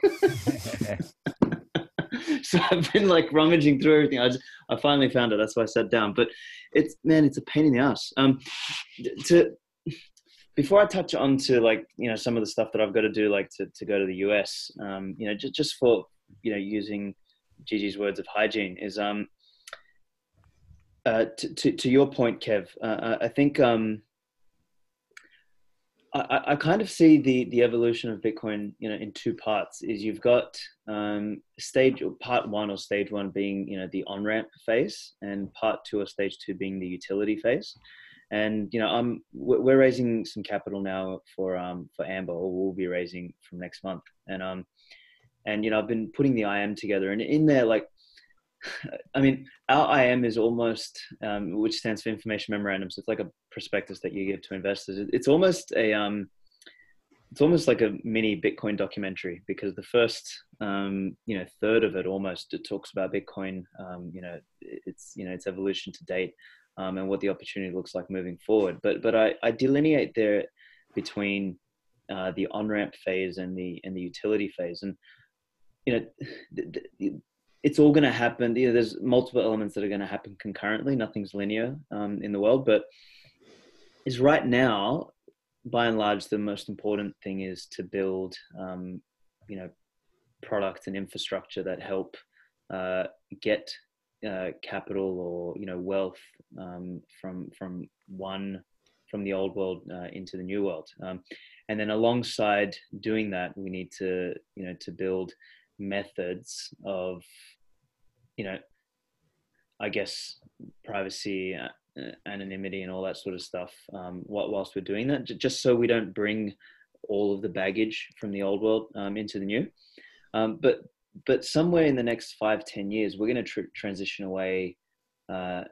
So I've been like rummaging through everything. I, just, I finally found it. That's why I sat down. But it's, man, it's a pain in the ass. Um, to, before I touch on to, like, you know, some of the stuff that I've got to do, like to, to go to the U S, um, you know, just, just for, you know, using Gigi's words of hygiene is, um, uh, to, to, to your point, Kev, uh, I think, um, I, I kind of see the, the evolution of Bitcoin, you know, in two parts. Is you've got um, stage part one or stage one being, you know, the on-ramp phase, and part two or stage two being the utility phase. And, you know, I'm, we're raising some capital now for, um, for Amber, or we'll be raising from next month. And, um, and, you know, I've been putting the I M together, and in there, like, I mean, our I M is almost, um, which stands for Information Memorandum. So it's like a prospectus that you give to investors. It's almost a, um, it's almost like a mini Bitcoin documentary, because the first, um, you know, third of it almost, it talks about Bitcoin, um, you know, it's, you know, its evolution to date, um, and what the opportunity looks like moving forward. But, but I, I delineate there between uh, the on-ramp phase and the, and the utility phase. And, you know, the, the, it's all going to happen. You know, there's multiple elements that are going to happen concurrently. Nothing's linear um, in the world, but is right now, by and large, the most important thing is to build, um, you know, product and infrastructure that help uh, get uh, capital or, you know, wealth um, from from one from the old world uh, into the new world. Um, and then alongside doing that, we need to, you know, to build methods of, you know, I guess privacy, uh, anonymity, and all that sort of stuff, um, whilst we're doing that, just so we don't bring all of the baggage from the old world um, into the new. Um, but but somewhere in the next five, ten years, we're going to tr- transition away uh,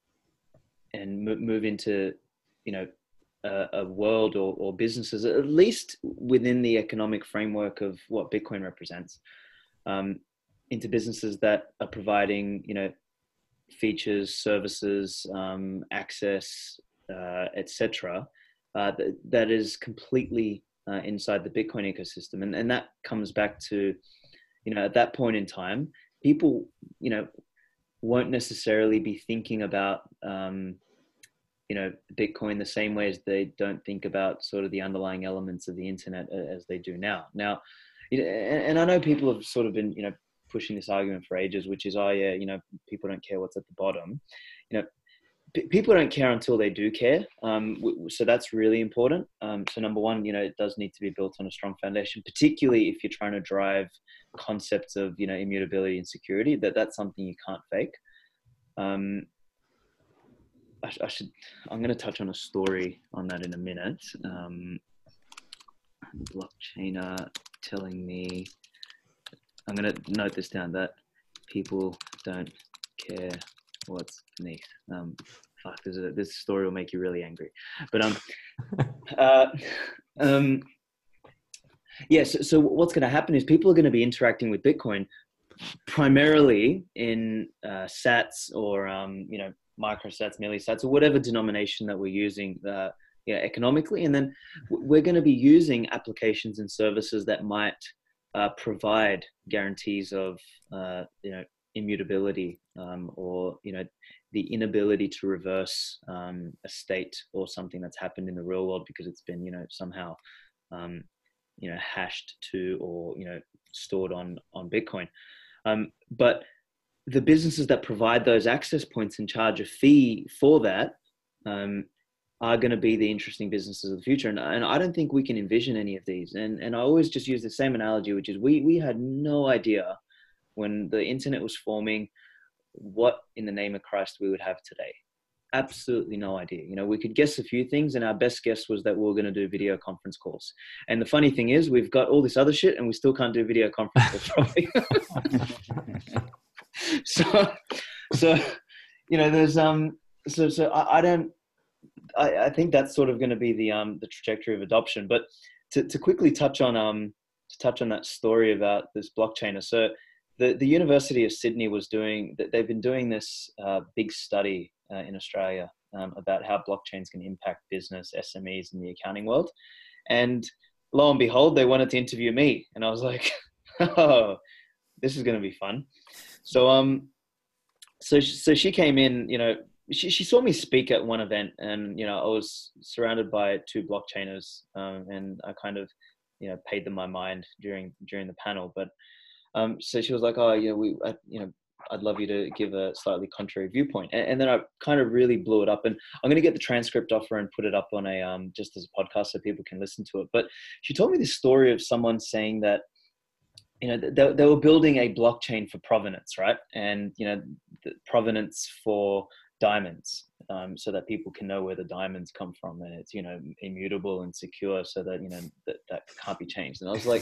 and m- move into, you know, a, a world or, or businesses, at least within the economic framework of what Bitcoin represents. Um, into businesses that are providing, you know, features, services, um, access, uh, et cetera, uh, that, that is completely uh, inside the Bitcoin ecosystem. And, and that comes back to, you know, at that point in time, people, you know, won't necessarily be thinking about, um, you know, Bitcoin the same way as they don't think about sort of the underlying elements of the internet as they do now. Now, you know, and, and I know people have sort of been, you know, pushing this argument for ages, which is, oh yeah, you know, people don't care what's at the bottom. You know, p- people don't care until they do care. Um, w- so that's really important. Um, so number one, you know, it does need to be built on a strong foundation, particularly if you're trying to drive concepts of, you know, immutability and security. That that's something you can't fake. Um, I, I should. I'm going to touch on a story on that in a minute. Um, blockchainer telling me. I'm going to note this down, that people don't care what's beneath. Um, fuck, this, this story will make you really angry. But um, uh, um, Yes. Yeah, so, so what's going to happen is people are going to be interacting with Bitcoin primarily in uh, sats or, um, you know, microsats, millisats, or whatever denomination that we're using uh, yeah, economically. And then we're going to be using applications and services that might uh, provide guarantees of, uh, you know, immutability um, or, you know, the inability to reverse um, a state or something that's happened in the real world because it's been, you know, somehow, um, you know, hashed to or, you know, stored on, on Bitcoin. Um, but the businesses that provide those access points and charge a fee for that um, are going to be the interesting businesses of the future. And, and I don't think we can envision any of these. And, and I always just use the same analogy, which is we, we had no idea when the internet was forming what in the name of Christ we would have today. Absolutely no idea. You know, we could guess a few things, and our best guess was that we were going to do video conference calls. And the funny thing is, we've got all this other shit, and we still can't do video conference calls properly. so, so, you know, there's um, so so I, I don't, I, I think that's sort of going to be the um the trajectory of adoption. But to to quickly touch on um to touch on that story about this blockchainer. So the the University of Sydney was doing, they've been doing this uh, big study Uh, in Australia um, about how blockchains can impact business, S M Es in the accounting world. And lo and behold, they wanted to interview me. And I was like, oh, this is going to be fun. So, um, so, so she came in, you know, she, she saw me speak at one event, and, you know, I was surrounded by two blockchainers um, and I kind of, you know, paid them my mind during, during the panel. But um, so she was like, oh, you know, we, uh, you know, I'd love you to give a slightly contrary viewpoint. And, and then I kind of really blew it up, and I'm going to get the transcript off her and put it up on a, um, just as a podcast so people can listen to it. But she told me this story of someone saying that, you know, they, they were building a blockchain for provenance, right? And, you know, the provenance for diamonds, um, so that people can know where the diamonds come from, and it's, you know, immutable and secure so that, you know, that, that can't be changed. And I was like,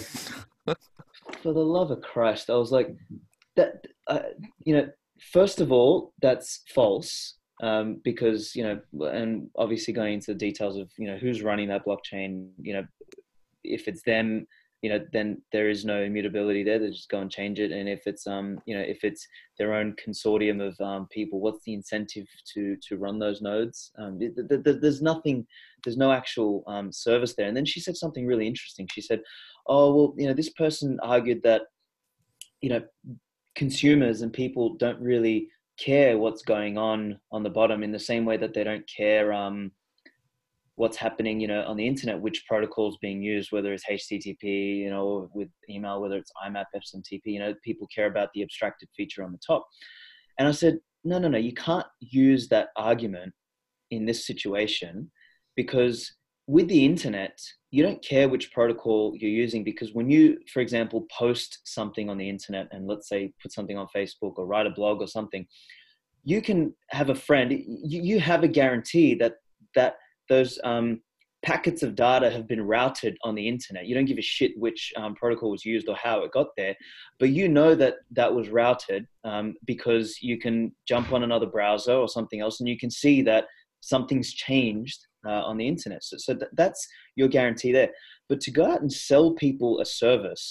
for the love of Christ, I was like, that, uh, you know, first of all, that's false um, because, you know, and obviously going into the details of, you know, who's running that blockchain, you know, if it's them, you know, then there is no immutability there. They just go and change it. And if it's, um, you know, if it's their own consortium of um, people, what's the incentive to to run those nodes? Um, th th th there's nothing, there's no actual um, service there. And then she said something really interesting. She said, oh, well, you know, this person argued that, you know, consumers and people don't really care what's going on on the bottom in the same way that they don't care um, what's happening, you know, on the internet, which protocols being used, whether it's H T T P, you know, with email, whether it's I M A P, F S M T P, you know, people care about the abstracted feature on the top. And I said, no, no, no, you can't use that argument in this situation, because with the internet, you don't care which protocol you're using, because when you, for example, post something on the internet and let's say put something on Facebook or write a blog or something, you can have a friend, you, you have a guarantee that, that those um, packets of data have been routed on the internet. You don't give a shit which um, protocol was used or how it got there, but you know that that was routed um, because you can jump on another browser or something else and you can see that something's changed Uh, on the internet. So, so th that's your guarantee there. But to go out and sell people a service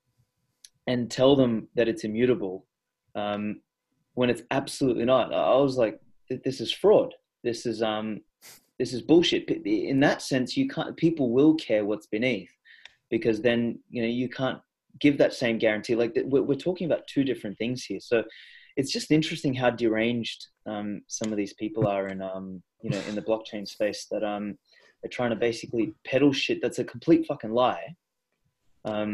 and tell them that it's immutable um, when it's absolutely not, I was like, this is fraud. This is, um, this is bullshit. In that sense, you can't, people will care what's beneath, because then, you know, you can't give that same guarantee. Like we're, we're talking about two different things here. So it's just interesting how deranged um, some of these people are in, um, you know, in the blockchain space, that um, they're trying to basically peddle shit that's a complete fucking lie. Um,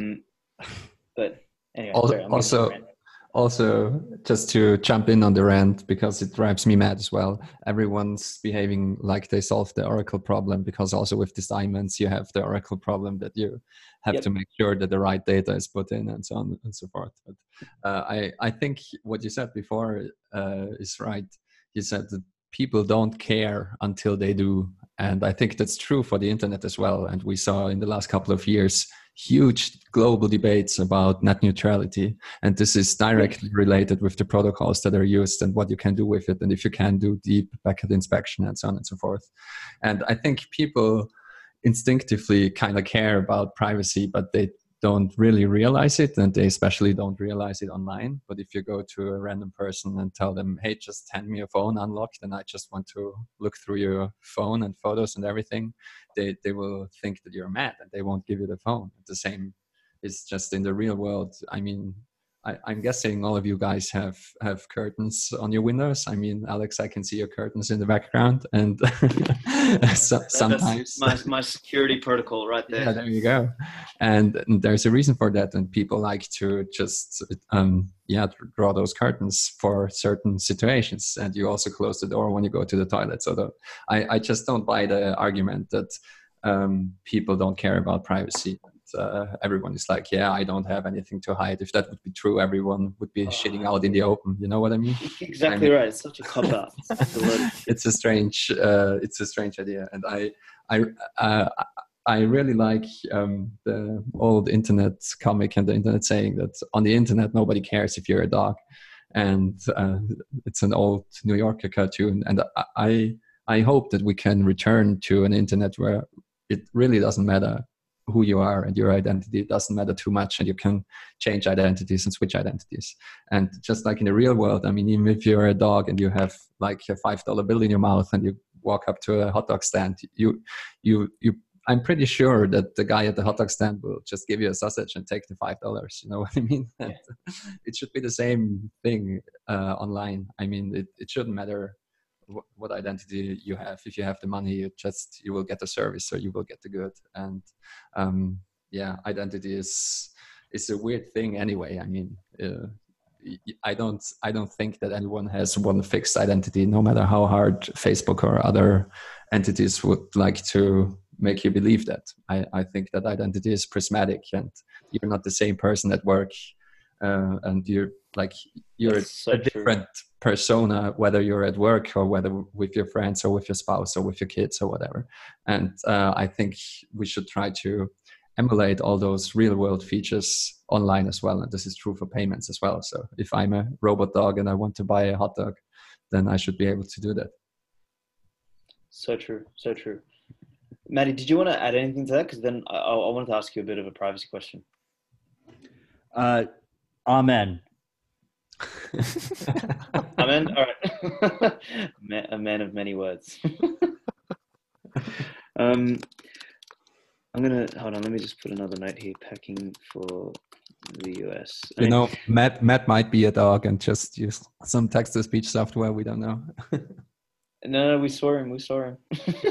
but anyway, also, sorry, also, also, just to jump in on the rant, because it drives me mad as well. Everyone's behaving like they solved the Oracle problem, because also with these diamonds, you have the Oracle problem that you have yep. to make sure that the right data is put in and so on and so forth. But uh, I, I think what you said before uh, is right. You said that people don't care until they do. And I think that's true for the internet as well. And we saw in the last couple of years, huge global debates about net neutrality. And this is directly related with the protocols that are used and what you can do with it. And if you can do deep packet inspection and so on and so forth. And I think people instinctively kind of care about privacy, but they don't really realize it, and they especially don't realize it online. But if you go to a random person and tell them, hey, just hand me your phone unlocked and I just want to look through your phone and photos and everything, they, they will think that you're mad and they won't give you the phone. The same is just in the real world. I mean, I, I'm guessing all of you guys have have curtains on your windows. I mean, Alex, I can see your curtains in the background, and so, sometimes That's my my security protocol right there. Yeah, there you go. And, and there's a reason for that, and people like to just um, yeah draw those curtains for certain situations. And you also close the door when you go to the toilet. So the, I I just don't buy the argument that um, people don't care about privacy. Uh, everyone is like, yeah, I don't have anything to hide. If that would be true, everyone would be oh, shitting out in the open. You know what I mean? Exactly I mean, right. It's such a cop out. It's a strange, uh, it's a strange idea, and I, I, uh, I really like um, the old internet comic and the internet saying that on the internet nobody cares if you're a dog, and uh, it's an old New Yorker cartoon, and I, I hope that we can return to an internet where it really doesn't matter who you are and your identity. It doesn't matter too much, and you can change identities and switch identities. And just like in the real world, I mean, even if you're a dog and you have like a five dollar bill in your mouth and you walk up to a hot dog stand, you, you, you, I'm pretty sure that the guy at the hot dog stand will just give you a sausage and take the five dollars. You know what I mean? Yeah. It should be the same thing uh, online. I mean, it, it shouldn't matter what identity you have. If you have the money, you just you will get the service, or you will get the good. And um yeah identity is is a weird thing anyway. I mean, uh, i don't i don't think that anyone has one fixed identity, no matter how hard Facebook or other entities would like to make you believe that. i i think that identity is prismatic, and you're not the same person at work, uh, and you're like you're so a different true. persona, whether you're at work or whether with your friends or with your spouse or with your kids or whatever. And uh, I think we should try to emulate all those real world features online as well. And this is true for payments as well. So if I'm a robot dog and I want to buy a hot dog, then I should be able to do that. So true. So true. Maddie, did you want to add anything to that? Because then I, I wanted to ask you a bit of a privacy question. Uh, amen. Amen. All right. A man of many words. um, I'm gonna hold on. Let me just put another note here. Packing for the U S. I you mean, know, Matt. Matt might be a dog and just use some text-to-speech software. We don't know. no, no, we saw him. We saw him.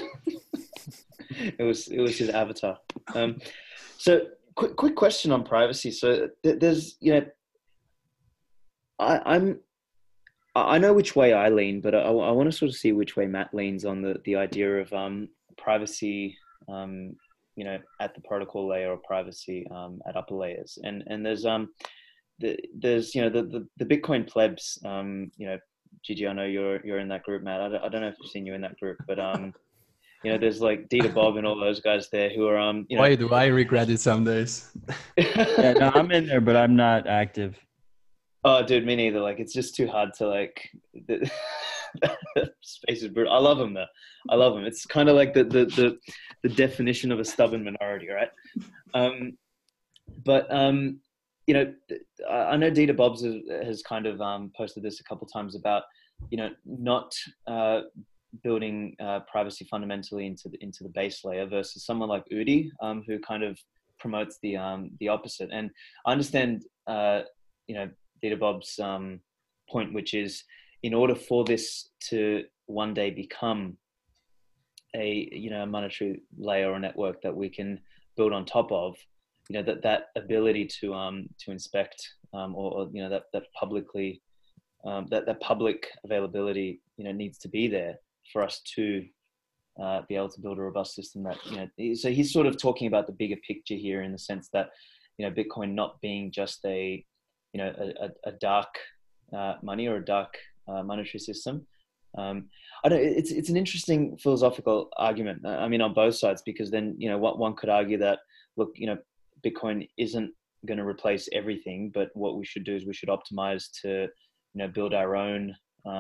it was it was his avatar. Um, so, quick quick question on privacy. So, th- there's you know. I, I'm, I know which way I lean, but I, I want to sort of see which way Matt leans on the, the idea of um, privacy, um, you know, at the protocol layer, or privacy um, at upper layers. And and there's um, the, there's you know the, the, the Bitcoin plebs. Um, you know, Gigi, I know you're you're in that group, Matt. I don't, I don't know if I've seen you in that group, but um, you know, there's like Dita Bob and all those guys there who are um. You know, Why do I regret it some days? Yeah, no, I'm in there, but I'm not active. Oh, dude, me neither. Like, it's just too hard to like. The, space is brutal. I love them though. I love them. It's kind of like the, the the the definition of a stubborn minority, right? Um, but um, you know, I know Dita Bobs has, has kind of um, posted this a couple times about you know not uh, building uh, privacy fundamentally into the into the base layer versus someone like Udi, um, who kind of promotes the um the opposite. And I understand, uh, you know. Dita Bob's um, point, which is in order for this to one day become a you know a monetary layer or network that we can build on top of, you know that that ability to um to inspect um or, or you know that that publicly um, that that public availability you know needs to be there for us to uh, be able to build a robust system that you know. So he's sort of talking about the bigger picture here in the sense that you know Bitcoin not being just a you know, a, a dark uh, money or a dark uh, monetary system. Um, I don't. It's it's an interesting philosophical argument. I mean, on both sides, because then you know, what one could argue that look, you know, Bitcoin isn't going to replace everything, but what we should do is we should optimize to, you know, build our own um,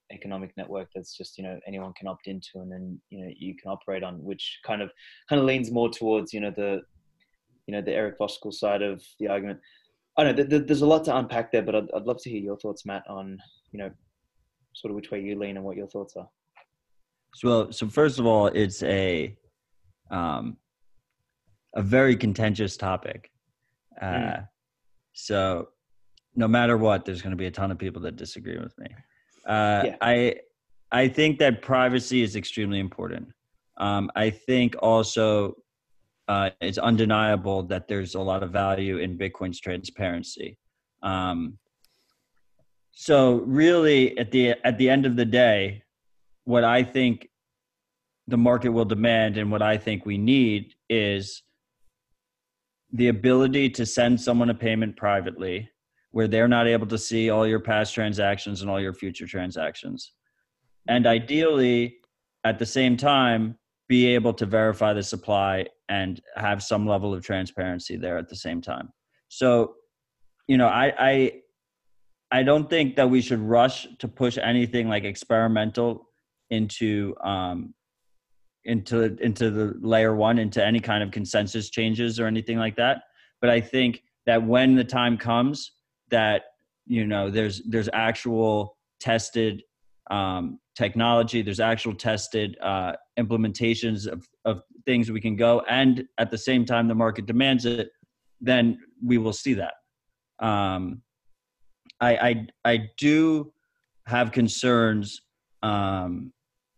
economic network that's just, you know, anyone can opt into, and then, you know, you can operate on, which kind of kind of leans more towards, you know, the you know the Eric Voskuil side of the argument. I don't know, th- th- there's a lot to unpack there, but I'd, I'd love to hear your thoughts, Matt, on, you know, sort of which way you lean and what your thoughts are. So, so first of all, it's a um, a very contentious topic. Uh, mm. So, no matter what, there's going to be a ton of people that disagree with me. Uh, yeah. I I think that privacy is extremely important. Um, I think also uh, it's undeniable that there's a lot of value in Bitcoin's transparency. Um, so, really, at the at the end of the day, what I think the market will demand and what I think we need is the ability to send someone a payment privately where they're not able to see all your past transactions and all your future transactions. And ideally, at the same time, be able to verify the supply and have some level of transparency there at the same time. So, you know, I I, I don't think that we should rush to push anything like experimental into um, into into the layer one, into any kind of consensus changes or anything like that. But I think that when the time comes that, you know, there's there's actual tested um, technology, there's actual tested uh, implementations of, of things we can go, and at the same time the market demands it, then we will see that. Um, I, I I do have concerns um,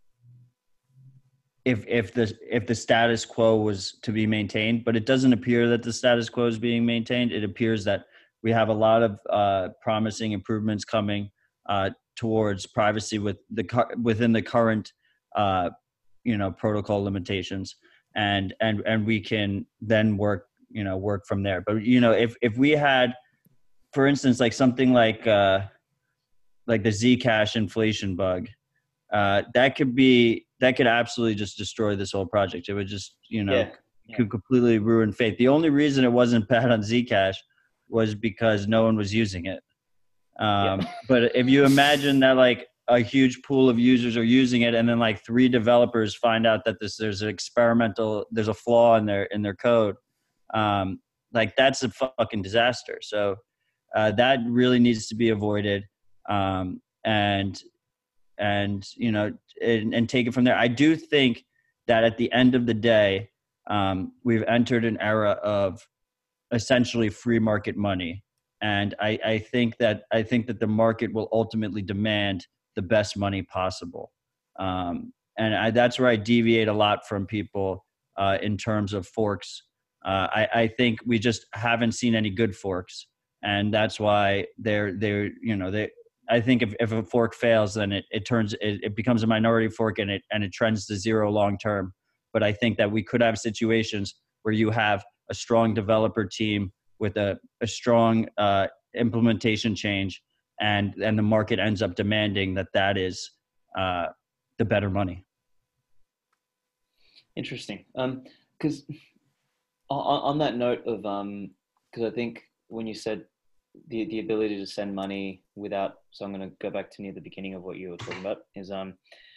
if if the if the status quo was to be maintained, but it doesn't appear that the status quo is being maintained. It appears that we have a lot of uh, promising improvements coming uh, towards privacy with the within the current uh, you know protocol limitations, and and and we can then work you know work from there. But you know if if we had, for instance, like something like uh, like the Zcash inflation bug, uh, that could be that could absolutely just destroy this whole project. It would just you know yeah, yeah. could completely ruin faith. The only reason it wasn't bad on Zcash was because no one was using it. Um, yeah. But if you imagine that like a huge pool of users are using it, and then like three developers find out that this there's an experimental there's a flaw in their in their code, um, like that's a fucking disaster. So uh, that really needs to be avoided, um, and and you know and, and take it from there. I do think that at the end of the day, um, we've entered an era of essentially free market money. And I, I think that I think that the market will ultimately demand the best money possible. Um, and I, that's where I deviate a lot from people uh, in terms of forks. Uh, I, I think we just haven't seen any good forks. And that's why they're, they're you know, they, I think if, if a fork fails, then it, it turns, it, it becomes a minority fork, and it, and it trends to zero long term. But I think that we could have situations where you have a strong developer team with a, a strong uh, implementation change, and, and the market ends up demanding that that is uh, the better money. Interesting. Um, because on, on that note of, um, because I think when you said the, the ability to send money without, so I'm going to go back to near the beginning of what you were talking about, is um,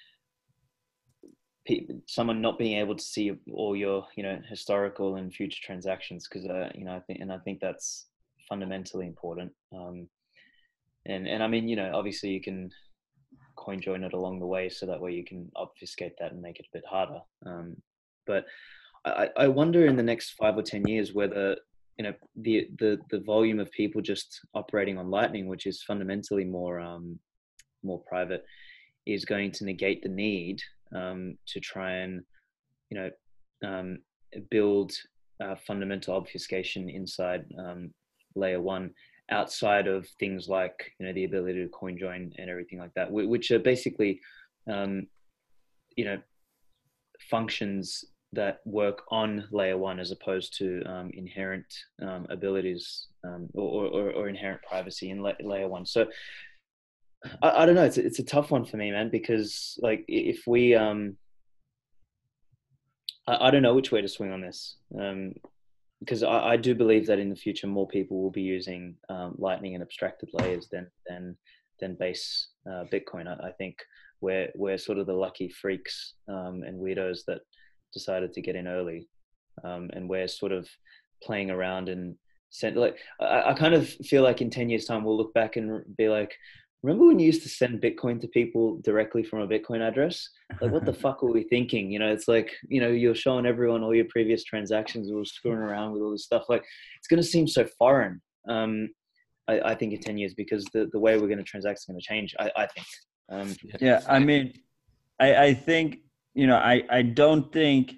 someone not being able to see all your, you know, historical and future transactions, because uh, you know, I think, and I think that's fundamentally important. Um, and and I mean, you know, obviously you can coin join it along the way, so that way you can obfuscate that and make it a bit harder. Um, but I, I wonder in the next five or ten years whether, you know, the the the volume of people just operating on Lightning, which is fundamentally more um, more private, is going to negate the need um, to try and, you know, um, build uh, fundamental obfuscation inside um, layer one, outside of things like, you know, the ability to coin join and everything like that, which are basically, um, you know, functions that work on layer one as opposed to um, inherent um, abilities um, or, or, or inherent privacy in la- layer one. So I, I don't know. It's a, it's a tough one for me, man, because like if we, um, I, I don't know which way to swing on this, um, because I, I do believe that in the future more people will be using um, Lightning and abstracted layers than than than base uh, Bitcoin. I, I think we're we're sort of the lucky freaks um, and weirdos that decided to get in early, um, and we're sort of playing around and send like I, I kind of feel like in ten years time we'll look back and be like, remember when you used to send Bitcoin to people directly from a Bitcoin address? Like, what the fuck were we thinking? You know, it's like, you know, you're showing everyone all your previous transactions, we were screwing around with all this stuff. Like, it's going to seem so foreign, um, I, I think, in ten years, because the, the way we're going to transact is going to change, I, I think. Um, yeah, I mean, I, I think, you know, I, I don't think,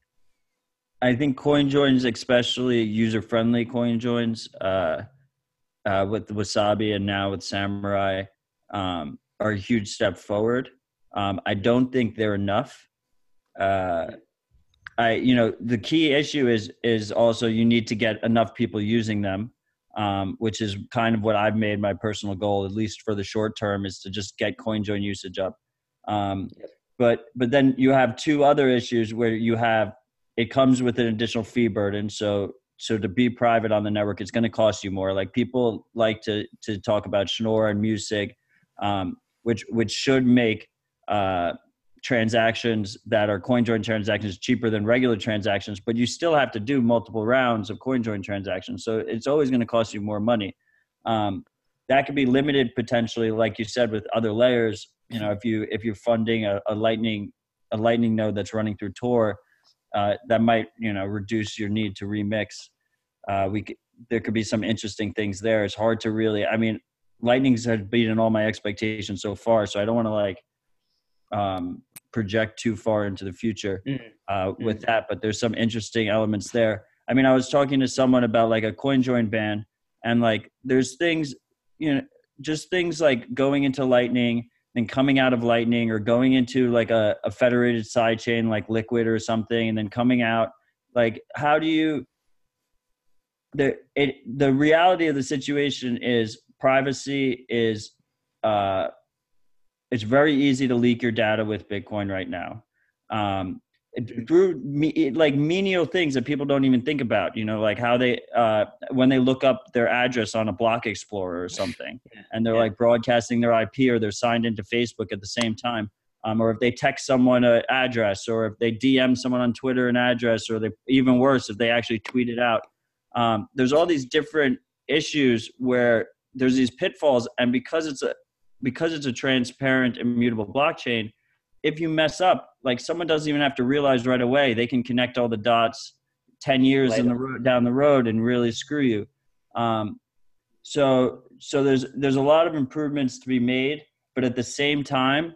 I think coin joins, especially user-friendly coin joins, uh, uh, with Wasabi and now with Samurai, um, are a huge step forward. Um, I don't think they're enough. Uh, I, you know, the key issue is is also you need to get enough people using them, um, which is kind of what I've made my personal goal, at least for the short term, is to just get CoinJoin usage up. Um, but but then you have two other issues where you have it comes with an additional fee burden. So so to be private on the network, it's going to cost you more. Like people like to to talk about Schnorr and Music, um, which which should make uh, transactions that are CoinJoin transactions cheaper than regular transactions, but you still have to do multiple rounds of CoinJoin transactions. So it's always going to cost you more money. Um, that could be limited potentially, like you said, with other layers. You know, if you if you're funding a, a Lightning a Lightning node that's running through Tor, uh, that might you know reduce your need to remix. Uh, we could, there could be some interesting things there. It's hard to really. I mean, Lightning's had beaten all my expectations so far, so I don't want to like. Um, project too far into the future uh, with that, but there's some interesting elements there. I mean, I was talking to someone about like a CoinJoin ban, and like there's things, you know, just things like going into Lightning and coming out of Lightning, or going into like a, a federated sidechain like Liquid or something, and then coming out. Like, how do you? The it the reality of the situation is privacy is. Uh, It's very easy to leak your data with Bitcoin right now. Um, through me, like menial things that people don't even think about, you know, like how they, uh, when they look up their address on a block explorer or something, and they're yeah. like broadcasting their I P, or they're signed into Facebook at the same time. Um, or if they text someone an address, or if they D M someone on Twitter an address, or they, even worse, if they actually tweet it out. Um, there's all these different issues where there's these pitfalls. And because it's a, because it's a transparent, immutable blockchain, if you mess up, like someone doesn't even have to realize right away, they can connect all the dots ten years in the road, down the road and really screw you. Um, so, so there's, there's a lot of improvements to be made, but at the same time,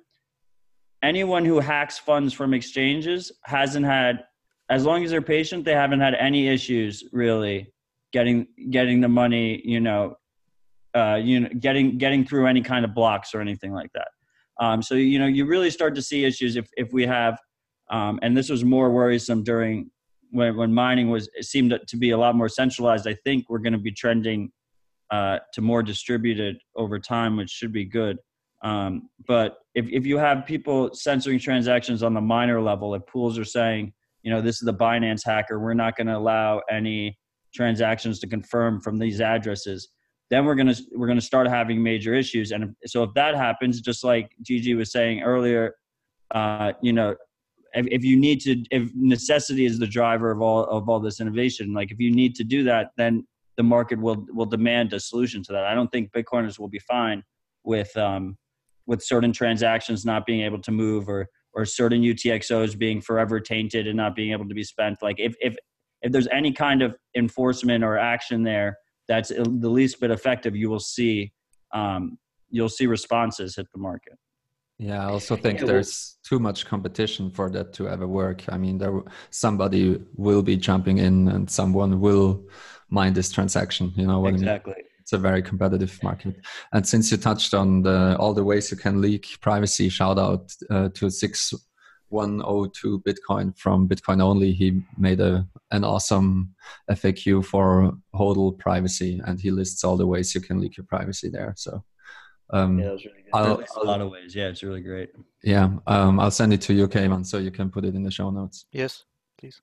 anyone who hacks funds from exchanges hasn't had, as long as they're patient, they haven't had any issues really getting, getting the money, you know, uh, you know, getting, getting through any kind of blocks or anything like that. Um, so, you know, you really start to see issues if, if we have, um, and this was more worrisome during when, when mining was, it seemed to be a lot more centralized. I think we're going to be trending uh, to more distributed over time, which should be good. Um, but if, if you have people censoring transactions on the miner level, if pools are saying, you know, this is the Binance hacker, we're not going to allow any transactions to confirm from these addresses, then we're going to, we're going to start having major issues. And if, so if that happens, just like Gigi was saying earlier, uh, you know, if, if you need to, if necessity is the driver of all, of all this innovation, like if you need to do that, then the market will, will demand a solution to that. I don't think Bitcoiners will be fine with, um, with certain transactions not being able to move, or, or certain U T X Os being forever tainted and not being able to be spent. Like if, if, if there's any kind of enforcement or action there that's the least bit effective, you will see, um, you'll see responses hit the market. Yeah, I also think yeah, there's too much competition for that to ever work. I mean, there somebody will be jumping in and someone will mine this transaction. You know what exactly. I mean? It's a very competitive market. And since you touched on the, all the ways you can leak privacy, shout out uh, to six one oh two Bitcoin from Bitcoin Only. He made a an awesome F A Q for HODL privacy, and he lists all the ways you can leak your privacy there. So um, yeah, that was really good. I'll, a lot of ways. Yeah, it's really great. Yeah, um, I'll send it to you, Kayvan, so you can put it in the show notes. Yes, please.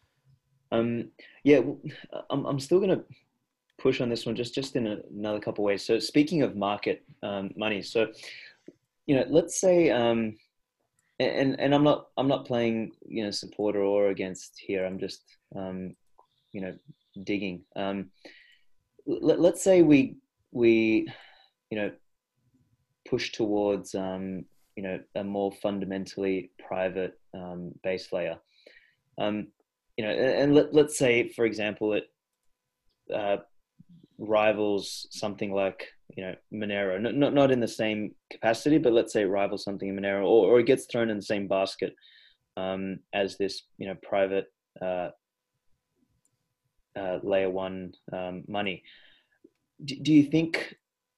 Um, yeah, I'm I'm still gonna push on this one just just in a, another couple of ways. So speaking of market um, money, so you know, let's say, um, and and I'm not I'm not playing, you know, supporter or against here. I'm just um, you know, digging. Um, let, let's say we we you know push towards um, you know a more fundamentally private um, base layer. Um, you know, and let, let's say, for example, it uh, rivals something like, you know, Monero, not, not, not in the same capacity, but let's say it rivals something in Monero, or, or it gets thrown in the same basket um, as this, you know, private uh, uh, layer one um, money. Do, do you think,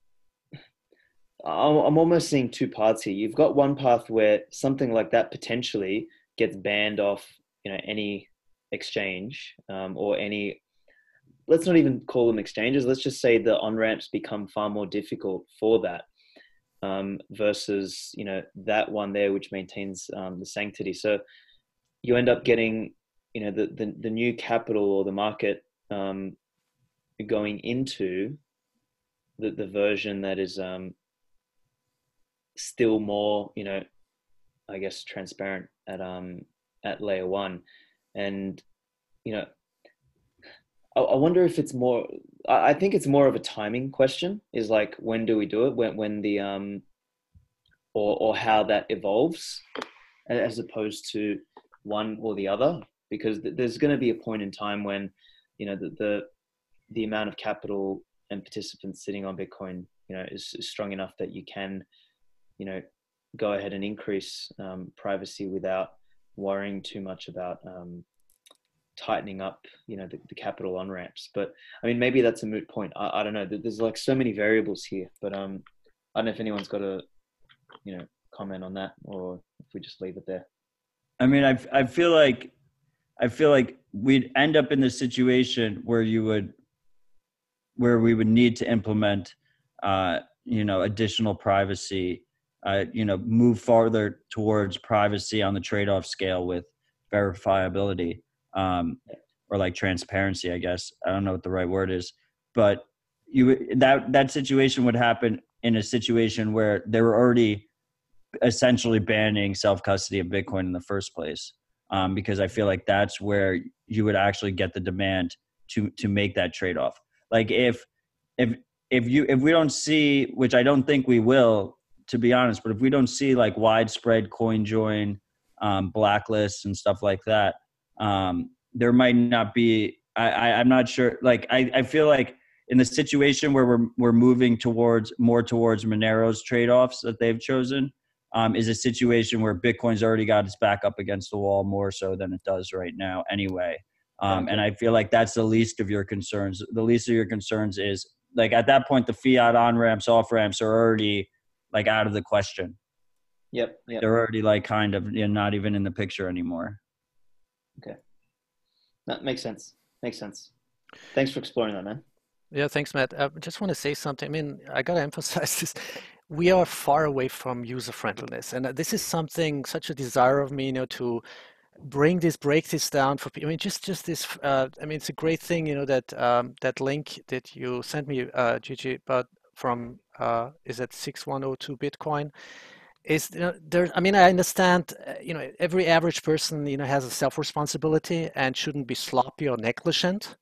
I'm almost seeing two paths here. You've got one path where something like that potentially gets banned off, you know, any exchange um, or any, let's not even call them exchanges. Let's just say the on-ramps become far more difficult for that um, versus, you know, that one there, which maintains um, the sanctity. So you end up getting, you know, the, the, the new capital or the market um, going into the, the version that is um, still more, you know, I guess, transparent at, um, at layer one. And, you know, I, I wonder if it's more, I, I think it's more of a timing question, is like, when do we do it? When, when the, um, or, or how that evolves, as opposed to one or the other, because th- there's going to be a point in time when, you know, the, the, the amount of capital and participants sitting on Bitcoin, you know, is, is strong enough that you can, you know, go ahead and increase um, privacy without worrying too much about um, tightening up, you know, the, the capital on ramps. But I mean, maybe that's a moot point. I, I don't know. There's like so many variables here, but um, I don't know if anyone's got a, you know, comment on that, or if we just leave it there. I mean, I I feel like I feel like we'd end up in this situation where you would, where we would need to implement, uh, you know, additional privacy. Uh, you know, move farther towards privacy on the trade-off scale with verifiability, um, or like transparency, I guess. I don't know what the right word is, but you that that situation would happen in a situation where they were already essentially banning self-custody of Bitcoin in the first place, um, because I feel like that's where you would actually get the demand to to make that trade-off. Like if if if you if we don't see, which I don't think we will, to be honest, but if we don't see like widespread coin join um, blacklists and stuff like that, um, there might not be. I, I, I'm not sure. Like I, I feel like in the situation where we're we're moving towards more towards Monero's trade-offs that they've chosen, um, is a situation where Bitcoin's already got its back up against the wall more so than it does right now, anyway. Um, and I feel like that's the least of your concerns. The least of your concerns is like at that point, the fiat on ramps, off ramps are already like out of the question. Yep. Yep. They're already like kind of, you know, not even in the picture anymore. Okay. That makes sense. Makes sense. Thanks for exploring that, man. Yeah, thanks, Matt. I just want to say something. I mean, I got to emphasize this. We are far away from user friendliness. And this is something, such a desire of me, you know, to bring this, break this down for people. I mean, just, just this, uh, I mean, it's a great thing, you know, that, um, that link that you sent me, uh, Gigi, but from, uh, is it six one zero two Bitcoin? Is, you know, there, I mean, I understand, uh, you know, every average person, you know, has a self-responsibility and shouldn't be sloppy or negligent.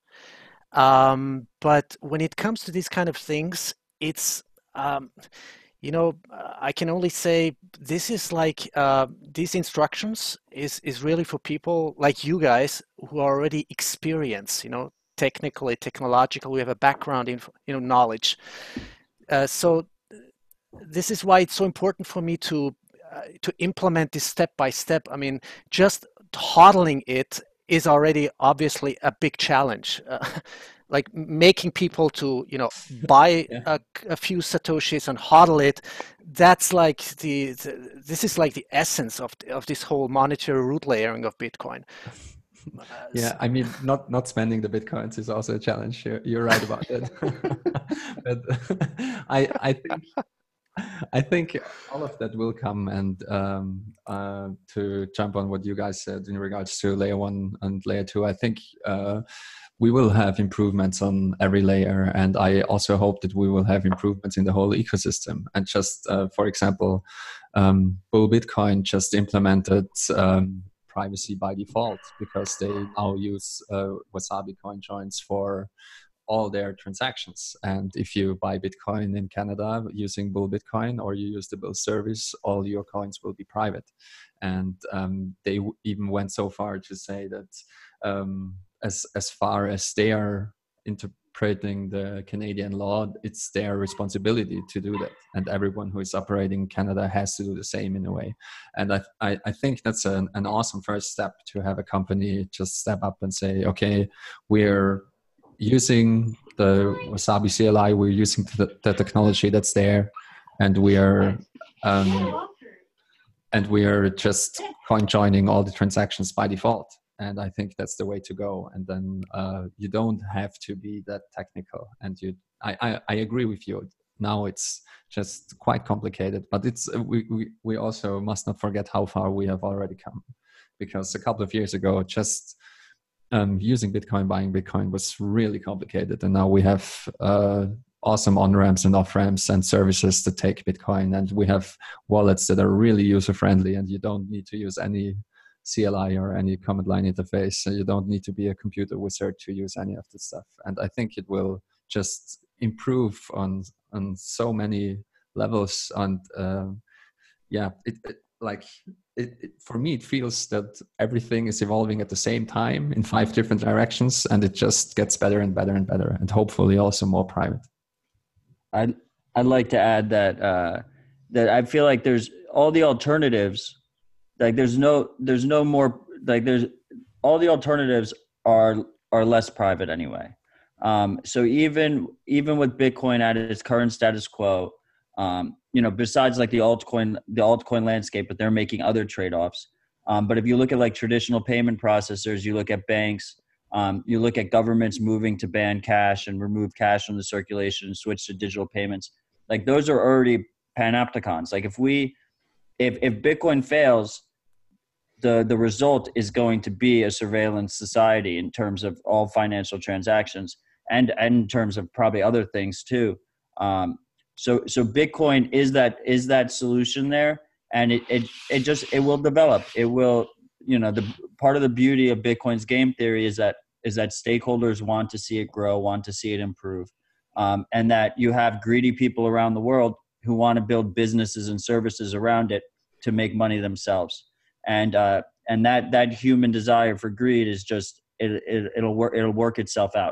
Um, but when it comes to these kind of things, it's, um, you know, I can only say this is like, uh, these instructions is, is really for people like you guys who are already experienced, you know, technically, technological, we have a background in, you know, knowledge. Uh, so this is why it's so important for me to, uh, to implement this step by step. I mean, just hodling it is already obviously a big challenge. Uh, like making people to, you know, buy yeah. a, a few Satoshis and hodl it, that's like the, the, this is like the essence of, of this whole monetary root layering of Bitcoin. Yeah, I mean, not not spending the Bitcoins is also a challenge. You're, you're right about that. But I I think I think all of that will come. And um, uh, to jump on what you guys said in regards to layer one and layer two, I think uh, we will have improvements on every layer. And I also hope that we will have improvements in the whole ecosystem. And just, uh, for example, um, Bull Bitcoin just implemented um, privacy by default, because they now use uh, Wasabi coin joins for all their transactions. And if you buy Bitcoin in Canada using Bull Bitcoin, or you use the Bull service, all your coins will be private. And um, they w- even went so far to say that um, as as far as they are interpreting the Canadian law, it's their responsibility to do that. And everyone who is operating in Canada has to do the same in a way. And I I, I think that's an, an awesome first step, to have a company just step up and say, okay, we're using the Wasabi C L I, we're using the, the technology that's there, and we are um, and we are just coin joining all the transactions by default. And I think that's the way to go. And then uh, you don't have to be that technical. And you, I, I, I agree with you. Now it's just quite complicated, but it's we, we we also must not forget how far we have already come, because a couple of years ago, just Um, using Bitcoin, buying Bitcoin was really complicated. And now we have uh, awesome on-ramps and off-ramps and services to take Bitcoin. And we have wallets that are really user-friendly, and you don't need to use any C L I or any command line interface. So you don't need to be a computer wizard to use any of this stuff. And I think it will just improve on on so many levels. And uh, yeah, it, it like it, it, for me, it feels that everything is evolving at the same time in five different directions, and it just gets better and better and better, and hopefully also more private. I'd, I'd like to add that, uh, that I feel like there's all the alternatives, like there's no, there's no more, like there's all the alternatives are, are less private anyway. Um, so even, even with Bitcoin at its current status quo, um, you know, besides like the altcoin, the altcoin landscape, but they're making other trade-offs. Um, but if you look at like traditional payment processors, you look at banks, um, you look at governments moving to ban cash and remove cash from the circulation and switch to digital payments. Like those are already panopticons. Like if we, if, if Bitcoin fails, the, the result is going to be a surveillance society in terms of all financial transactions, and, and in terms of probably other things too. Um, So, so Bitcoin is that, is that solution there, and it, it, it just, it will develop. It will, you know, the part of the beauty of Bitcoin's game theory is that, is that stakeholders want to see it grow, want to see it improve. Um, and that you have greedy people around the world who want to build businesses and services around it to make money themselves. And, uh, and that, that human desire for greed is just, it, it, it'll work, it'll work itself out.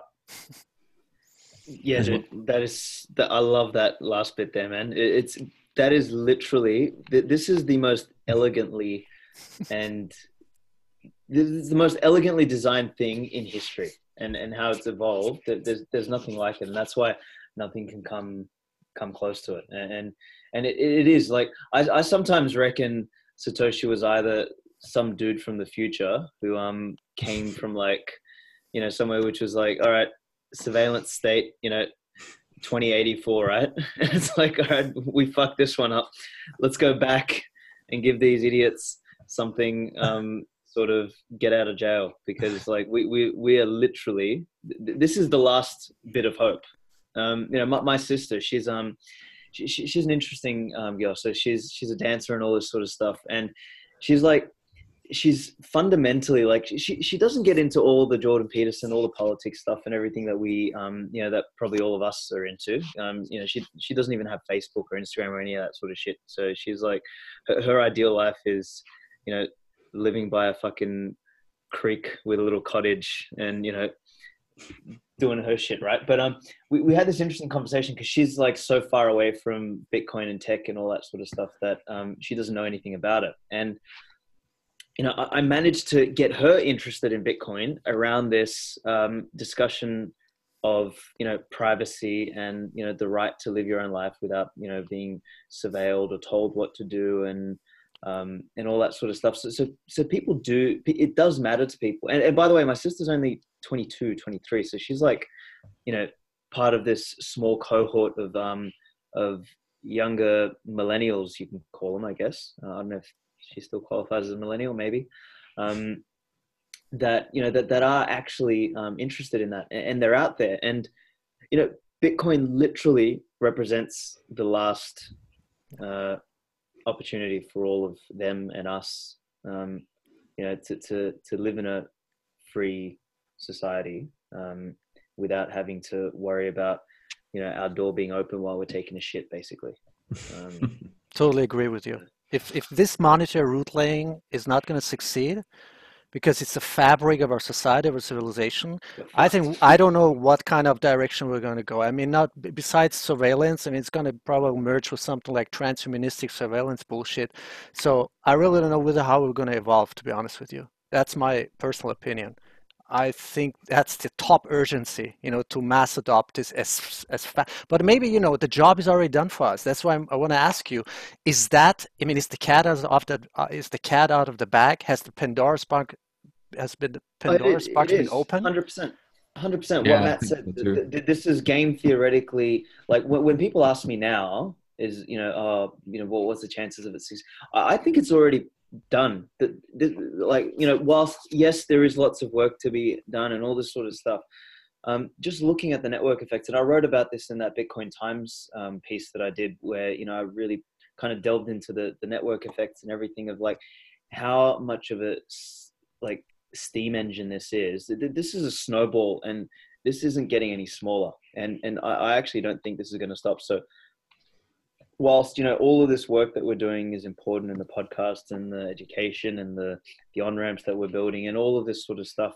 Yeah, dude, that is that. I love that last bit there, man. It, it's that is literally this is the most elegantly and this is the most elegantly designed thing in history, and and how it's evolved. There's there's nothing like it, and that's why nothing can come come close to it. And and it, it is like I I sometimes reckon Satoshi was either some dude from the future who um came from like you know somewhere which was like, all right, surveillance state, you know, twenty eighty-four, right? And it's like, all right, we fucked this one up. Let's go back and give these idiots something, um, sort of get out of jail, because like we, we, we are literally, this is the last bit of hope. Um, you know, my, my sister, she's, um, she, she, she's an interesting, um, girl. So she's, she's a dancer and all this sort of stuff. And she's like, she's fundamentally like she she doesn't get into all the Jordan Peterson, all the politics stuff and everything that we um you know that probably all of us are into. Um you know she she doesn't even have Facebook or Instagram or any of that sort of shit. So she's like her, her ideal life is you know living by a fucking creek with a little cottage and you know doing her shit, right? But um we, we had this interesting conversation because she's like so far away from Bitcoin and tech and all that sort of stuff that um she doesn't know anything about it. And you know, I managed to get her interested in Bitcoin around this um, discussion of, you know, privacy and, you know, the right to live your own life without, you know, being surveilled or told what to do and, um, and all that sort of stuff. So, so, so people do, it does matter to people. And, and by the way, my sister's only twenty-two, twenty-three. So she's like, you know, part of this small cohort of, um, of, younger millennials, you can call them, I guess. Uh, I don't know if she still qualifies as a millennial, maybe. Um, that you know that that are actually um, interested in that, and they're out there. And you know, Bitcoin literally represents the last uh, opportunity for all of them and us. Um, you know, to to to live in a free society um, without having to worry about you know our door being open while we're taking a shit, basically. Um, Totally agree with you. If if this monetary root laying is not going to succeed, because it's the fabric of our society, of our civilization, I think I don't know what kind of direction we're going to go. I mean, not besides surveillance. I mean, it's going to probably merge with something like transhumanistic surveillance bullshit. So I really don't know whether how we're going to evolve. To be honest with you, that's my personal opinion. I think that's the top urgency, you know, to mass adopt this as as fast. But maybe, you know, the job is already done for us. That's why I'm, I want to ask you: is that? I mean, is the cat out of the uh, is the cat out of the bag? Has the Pandora's box has been Pandora's oh, it, box it been is, open? one hundred percent. one hundred percent. Yeah, What Matt said, th- th- this is game theoretically. Like when, when people ask me now, is you know, uh, you know, what what's the chances of it? I think it's already done. The, the, like you know, whilst yes, there is lots of work to be done and all this sort of stuff. Um, just looking at the network effects, and I wrote about this in that Bitcoin Times um, piece that I did, where you know I really kind of delved into the the network effects and everything of like how much of a like steam engine this is. This is a snowball, and this isn't getting any smaller. And and I, I actually don't think this is going to stop. So whilst you know all of this work that we're doing is important in the podcast and the education and the the on ramps that we're building and all of this sort of stuff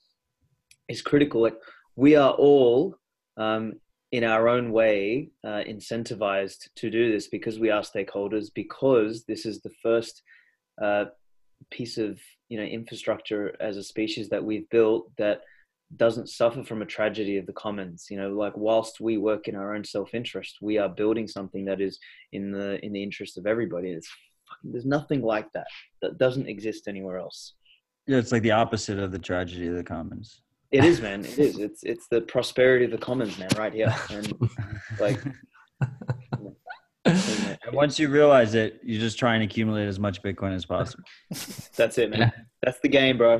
is critical. Like we are all um, in our own way uh, incentivized to do this because we are stakeholders, because this is the first uh, piece of you know infrastructure as a species that we've built that doesn't suffer from a tragedy of the commons. You know, like whilst we work in our own self-interest, we are building something that is in the in the interest of everybody. It's fucking, there's nothing like that that doesn't exist anywhere else. Yeah, it's like the opposite of the tragedy of the commons. It is, man. It is. It's it's the prosperity of the commons, man, right here. And like, and once you realize it, you just try and accumulate as much Bitcoin as possible. That's it, man. Yeah. That's the game, bro.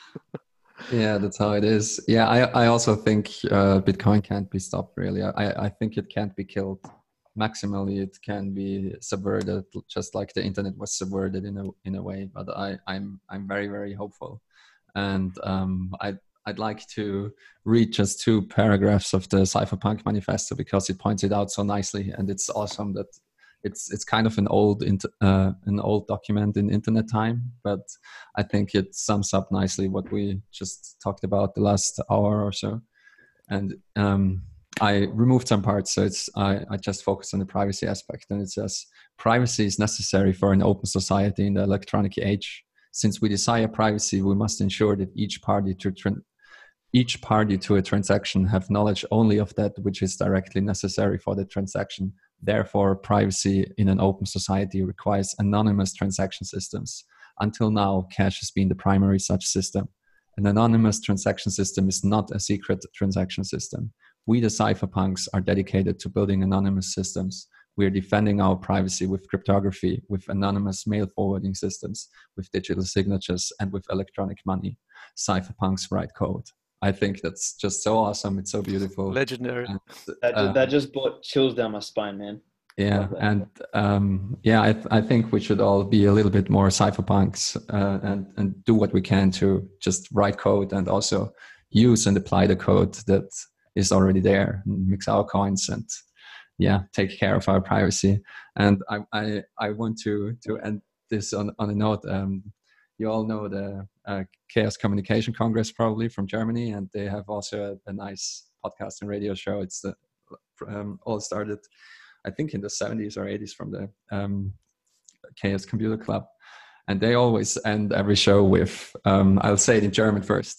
Yeah, that's how it is. Yeah, I, I also think uh, Bitcoin can't be stopped, really. I, I think it can't be killed. Maximally, it can be subverted, just like the internet was subverted in a in a way. But I, I'm I'm very very hopeful, and um, I I'd like to read just two paragraphs of the Cypherpunk Manifesto because it points it out so nicely, and it's awesome that it's it's kind of an old uh, an old document in internet time, but I think it sums up nicely what we just talked about the last hour or so. And um, I removed some parts, so it's I, I just focused on the privacy aspect, and it says privacy is necessary for an open society in the electronic age. Since we desire privacy, we must ensure that each party to tra- each party to a transaction have knowledge only of that which is directly necessary for the transaction. Therefore, privacy in an open society requires anonymous transaction systems. Until now, cash has been the primary such system. An anonymous transaction system is not a secret transaction system. We, the cypherpunks, are dedicated to building anonymous systems. We are defending our privacy with cryptography, with anonymous mail forwarding systems, with digital signatures, and with electronic money. Cypherpunks write code. I think that's just so awesome. It's so beautiful. Legendary. And, that, just, uh, that just brought chills down my spine, man. Yeah, and um, yeah, I, th- I think we should all be a little bit more cypherpunks uh, and and do what we can to just write code and also use and apply the code that is already there, mix our coins, and yeah, take care of our privacy. And I I, I want to to end this on on a note. Um, you all know the uh, Chaos Communication Congress probably from Germany, and they have also a, a nice podcast and radio show. It's the um, all started, I think, in the seventies or eighties from the um, Chaos Computer Club. And they always end every show with, um, I'll say it in German first.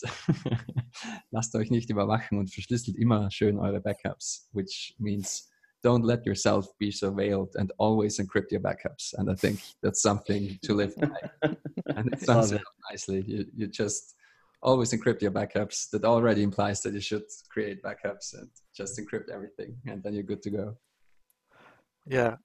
Lasst euch nicht überwachen und verschlüsselt immer schön eure Backups, which means don't let yourself be surveilled and always encrypt your backups. And I think that's something to live by. And it sums it up nicely. You, you just always encrypt your backups. That already implies that you should create backups and just encrypt everything. And then you're good to go. Yeah,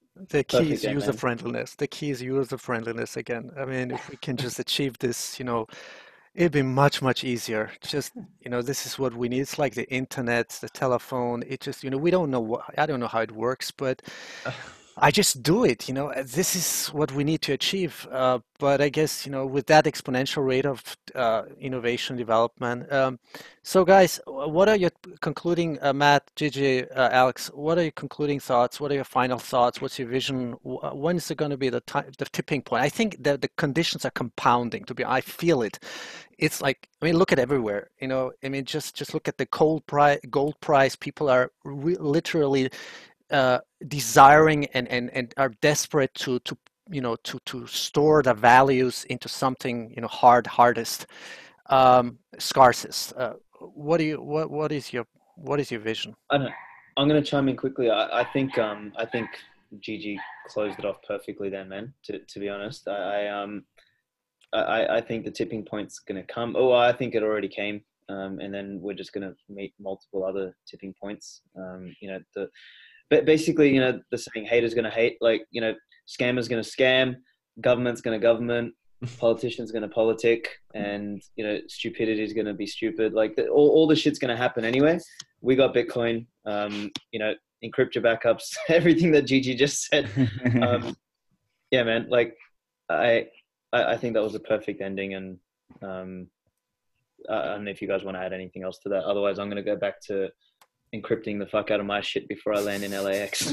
The key Perfect is end, user man. friendliness. The key is user friendliness again. I mean, if we can just achieve this, you know, it'd be much, much easier. Just, you know, this is what we need. It's like the internet, the telephone. It just, you know, we don't know what, I don't know how it works, but I just do it, you know. uh, This is what we need to achieve. Uh, but I guess, you know, with that exponential rate of uh, innovation development. Um, so, guys, wh- what are your concluding, uh, Matt, Gigi, uh, Alex? What are your concluding thoughts? What are your final thoughts? What's your vision? Wh- uh, When is it going to be the time, the tipping point? I think that the conditions are compounding. To be, I feel it. It's like, I mean, look at everywhere. You know, I mean, just just look at the gold price. Gold price. People are re literally uh, desiring and, and, and are desperate to, to you know to, to store the values into something you know hard hardest um, scarcest. Uh, what do you what what is your what is your vision? I don't know. I'm going to chime in quickly. I, I think um, I think Gigi closed it off perfectly then, man. To to be honest, I, I um I, I think the tipping point's going to come. Oh, I think it already came, um, and then we're just going to meet multiple other tipping points. Um, you know, the but basically, you know, the saying "haters going to hate." Like, you know, scammers going to scam, government's going to government, politicians going to politic, and you know, stupidity is going to be stupid. Like, the, all all the shit's going to happen anyway. We got Bitcoin. Um, you know, encrypt your backups. Everything that Gigi just said. Um, yeah, man. Like, I. I think that was a perfect ending, and um, I don't know if you guys want to add anything else to that. Otherwise, I'm going to go back to encrypting the fuck out of my shit before I land in L A X.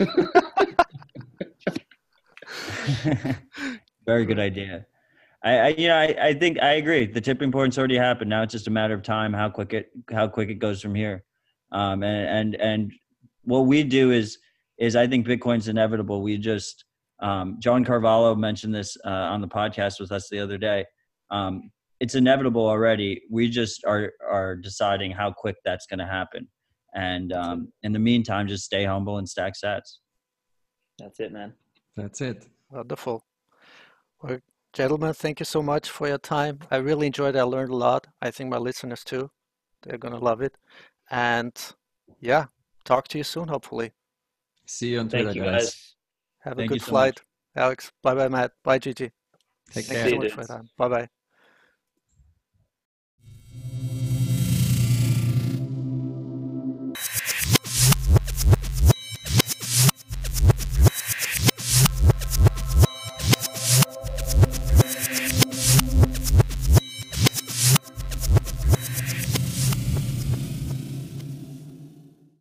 Very good idea. I, I you know, I, I think I agree. The tipping point's already happened. Now it's just a matter of time, how quick it how quick it goes from here. Um, and and and what we do is is I think Bitcoin's inevitable. We just um, John Carvalho mentioned this uh, on the podcast with us the other day. Um, it's inevitable already. We just are are deciding how quick that's going to happen. And um, in the meantime, just stay humble and stack sats. That's it, man. That's it. Wonderful. Well, gentlemen, thank you so much for your time. I really enjoyed it. I learned a lot. I think my listeners too. They're gonna love it. And yeah, talk to you soon, hopefully. See you on Twitter, Thank you, guys. guys. Have a Thank you good so much. flight, Alex. Bye bye, Matt. Bye, Gigi. Take Thank care. you See so you, much for your dudes. time. Bye bye.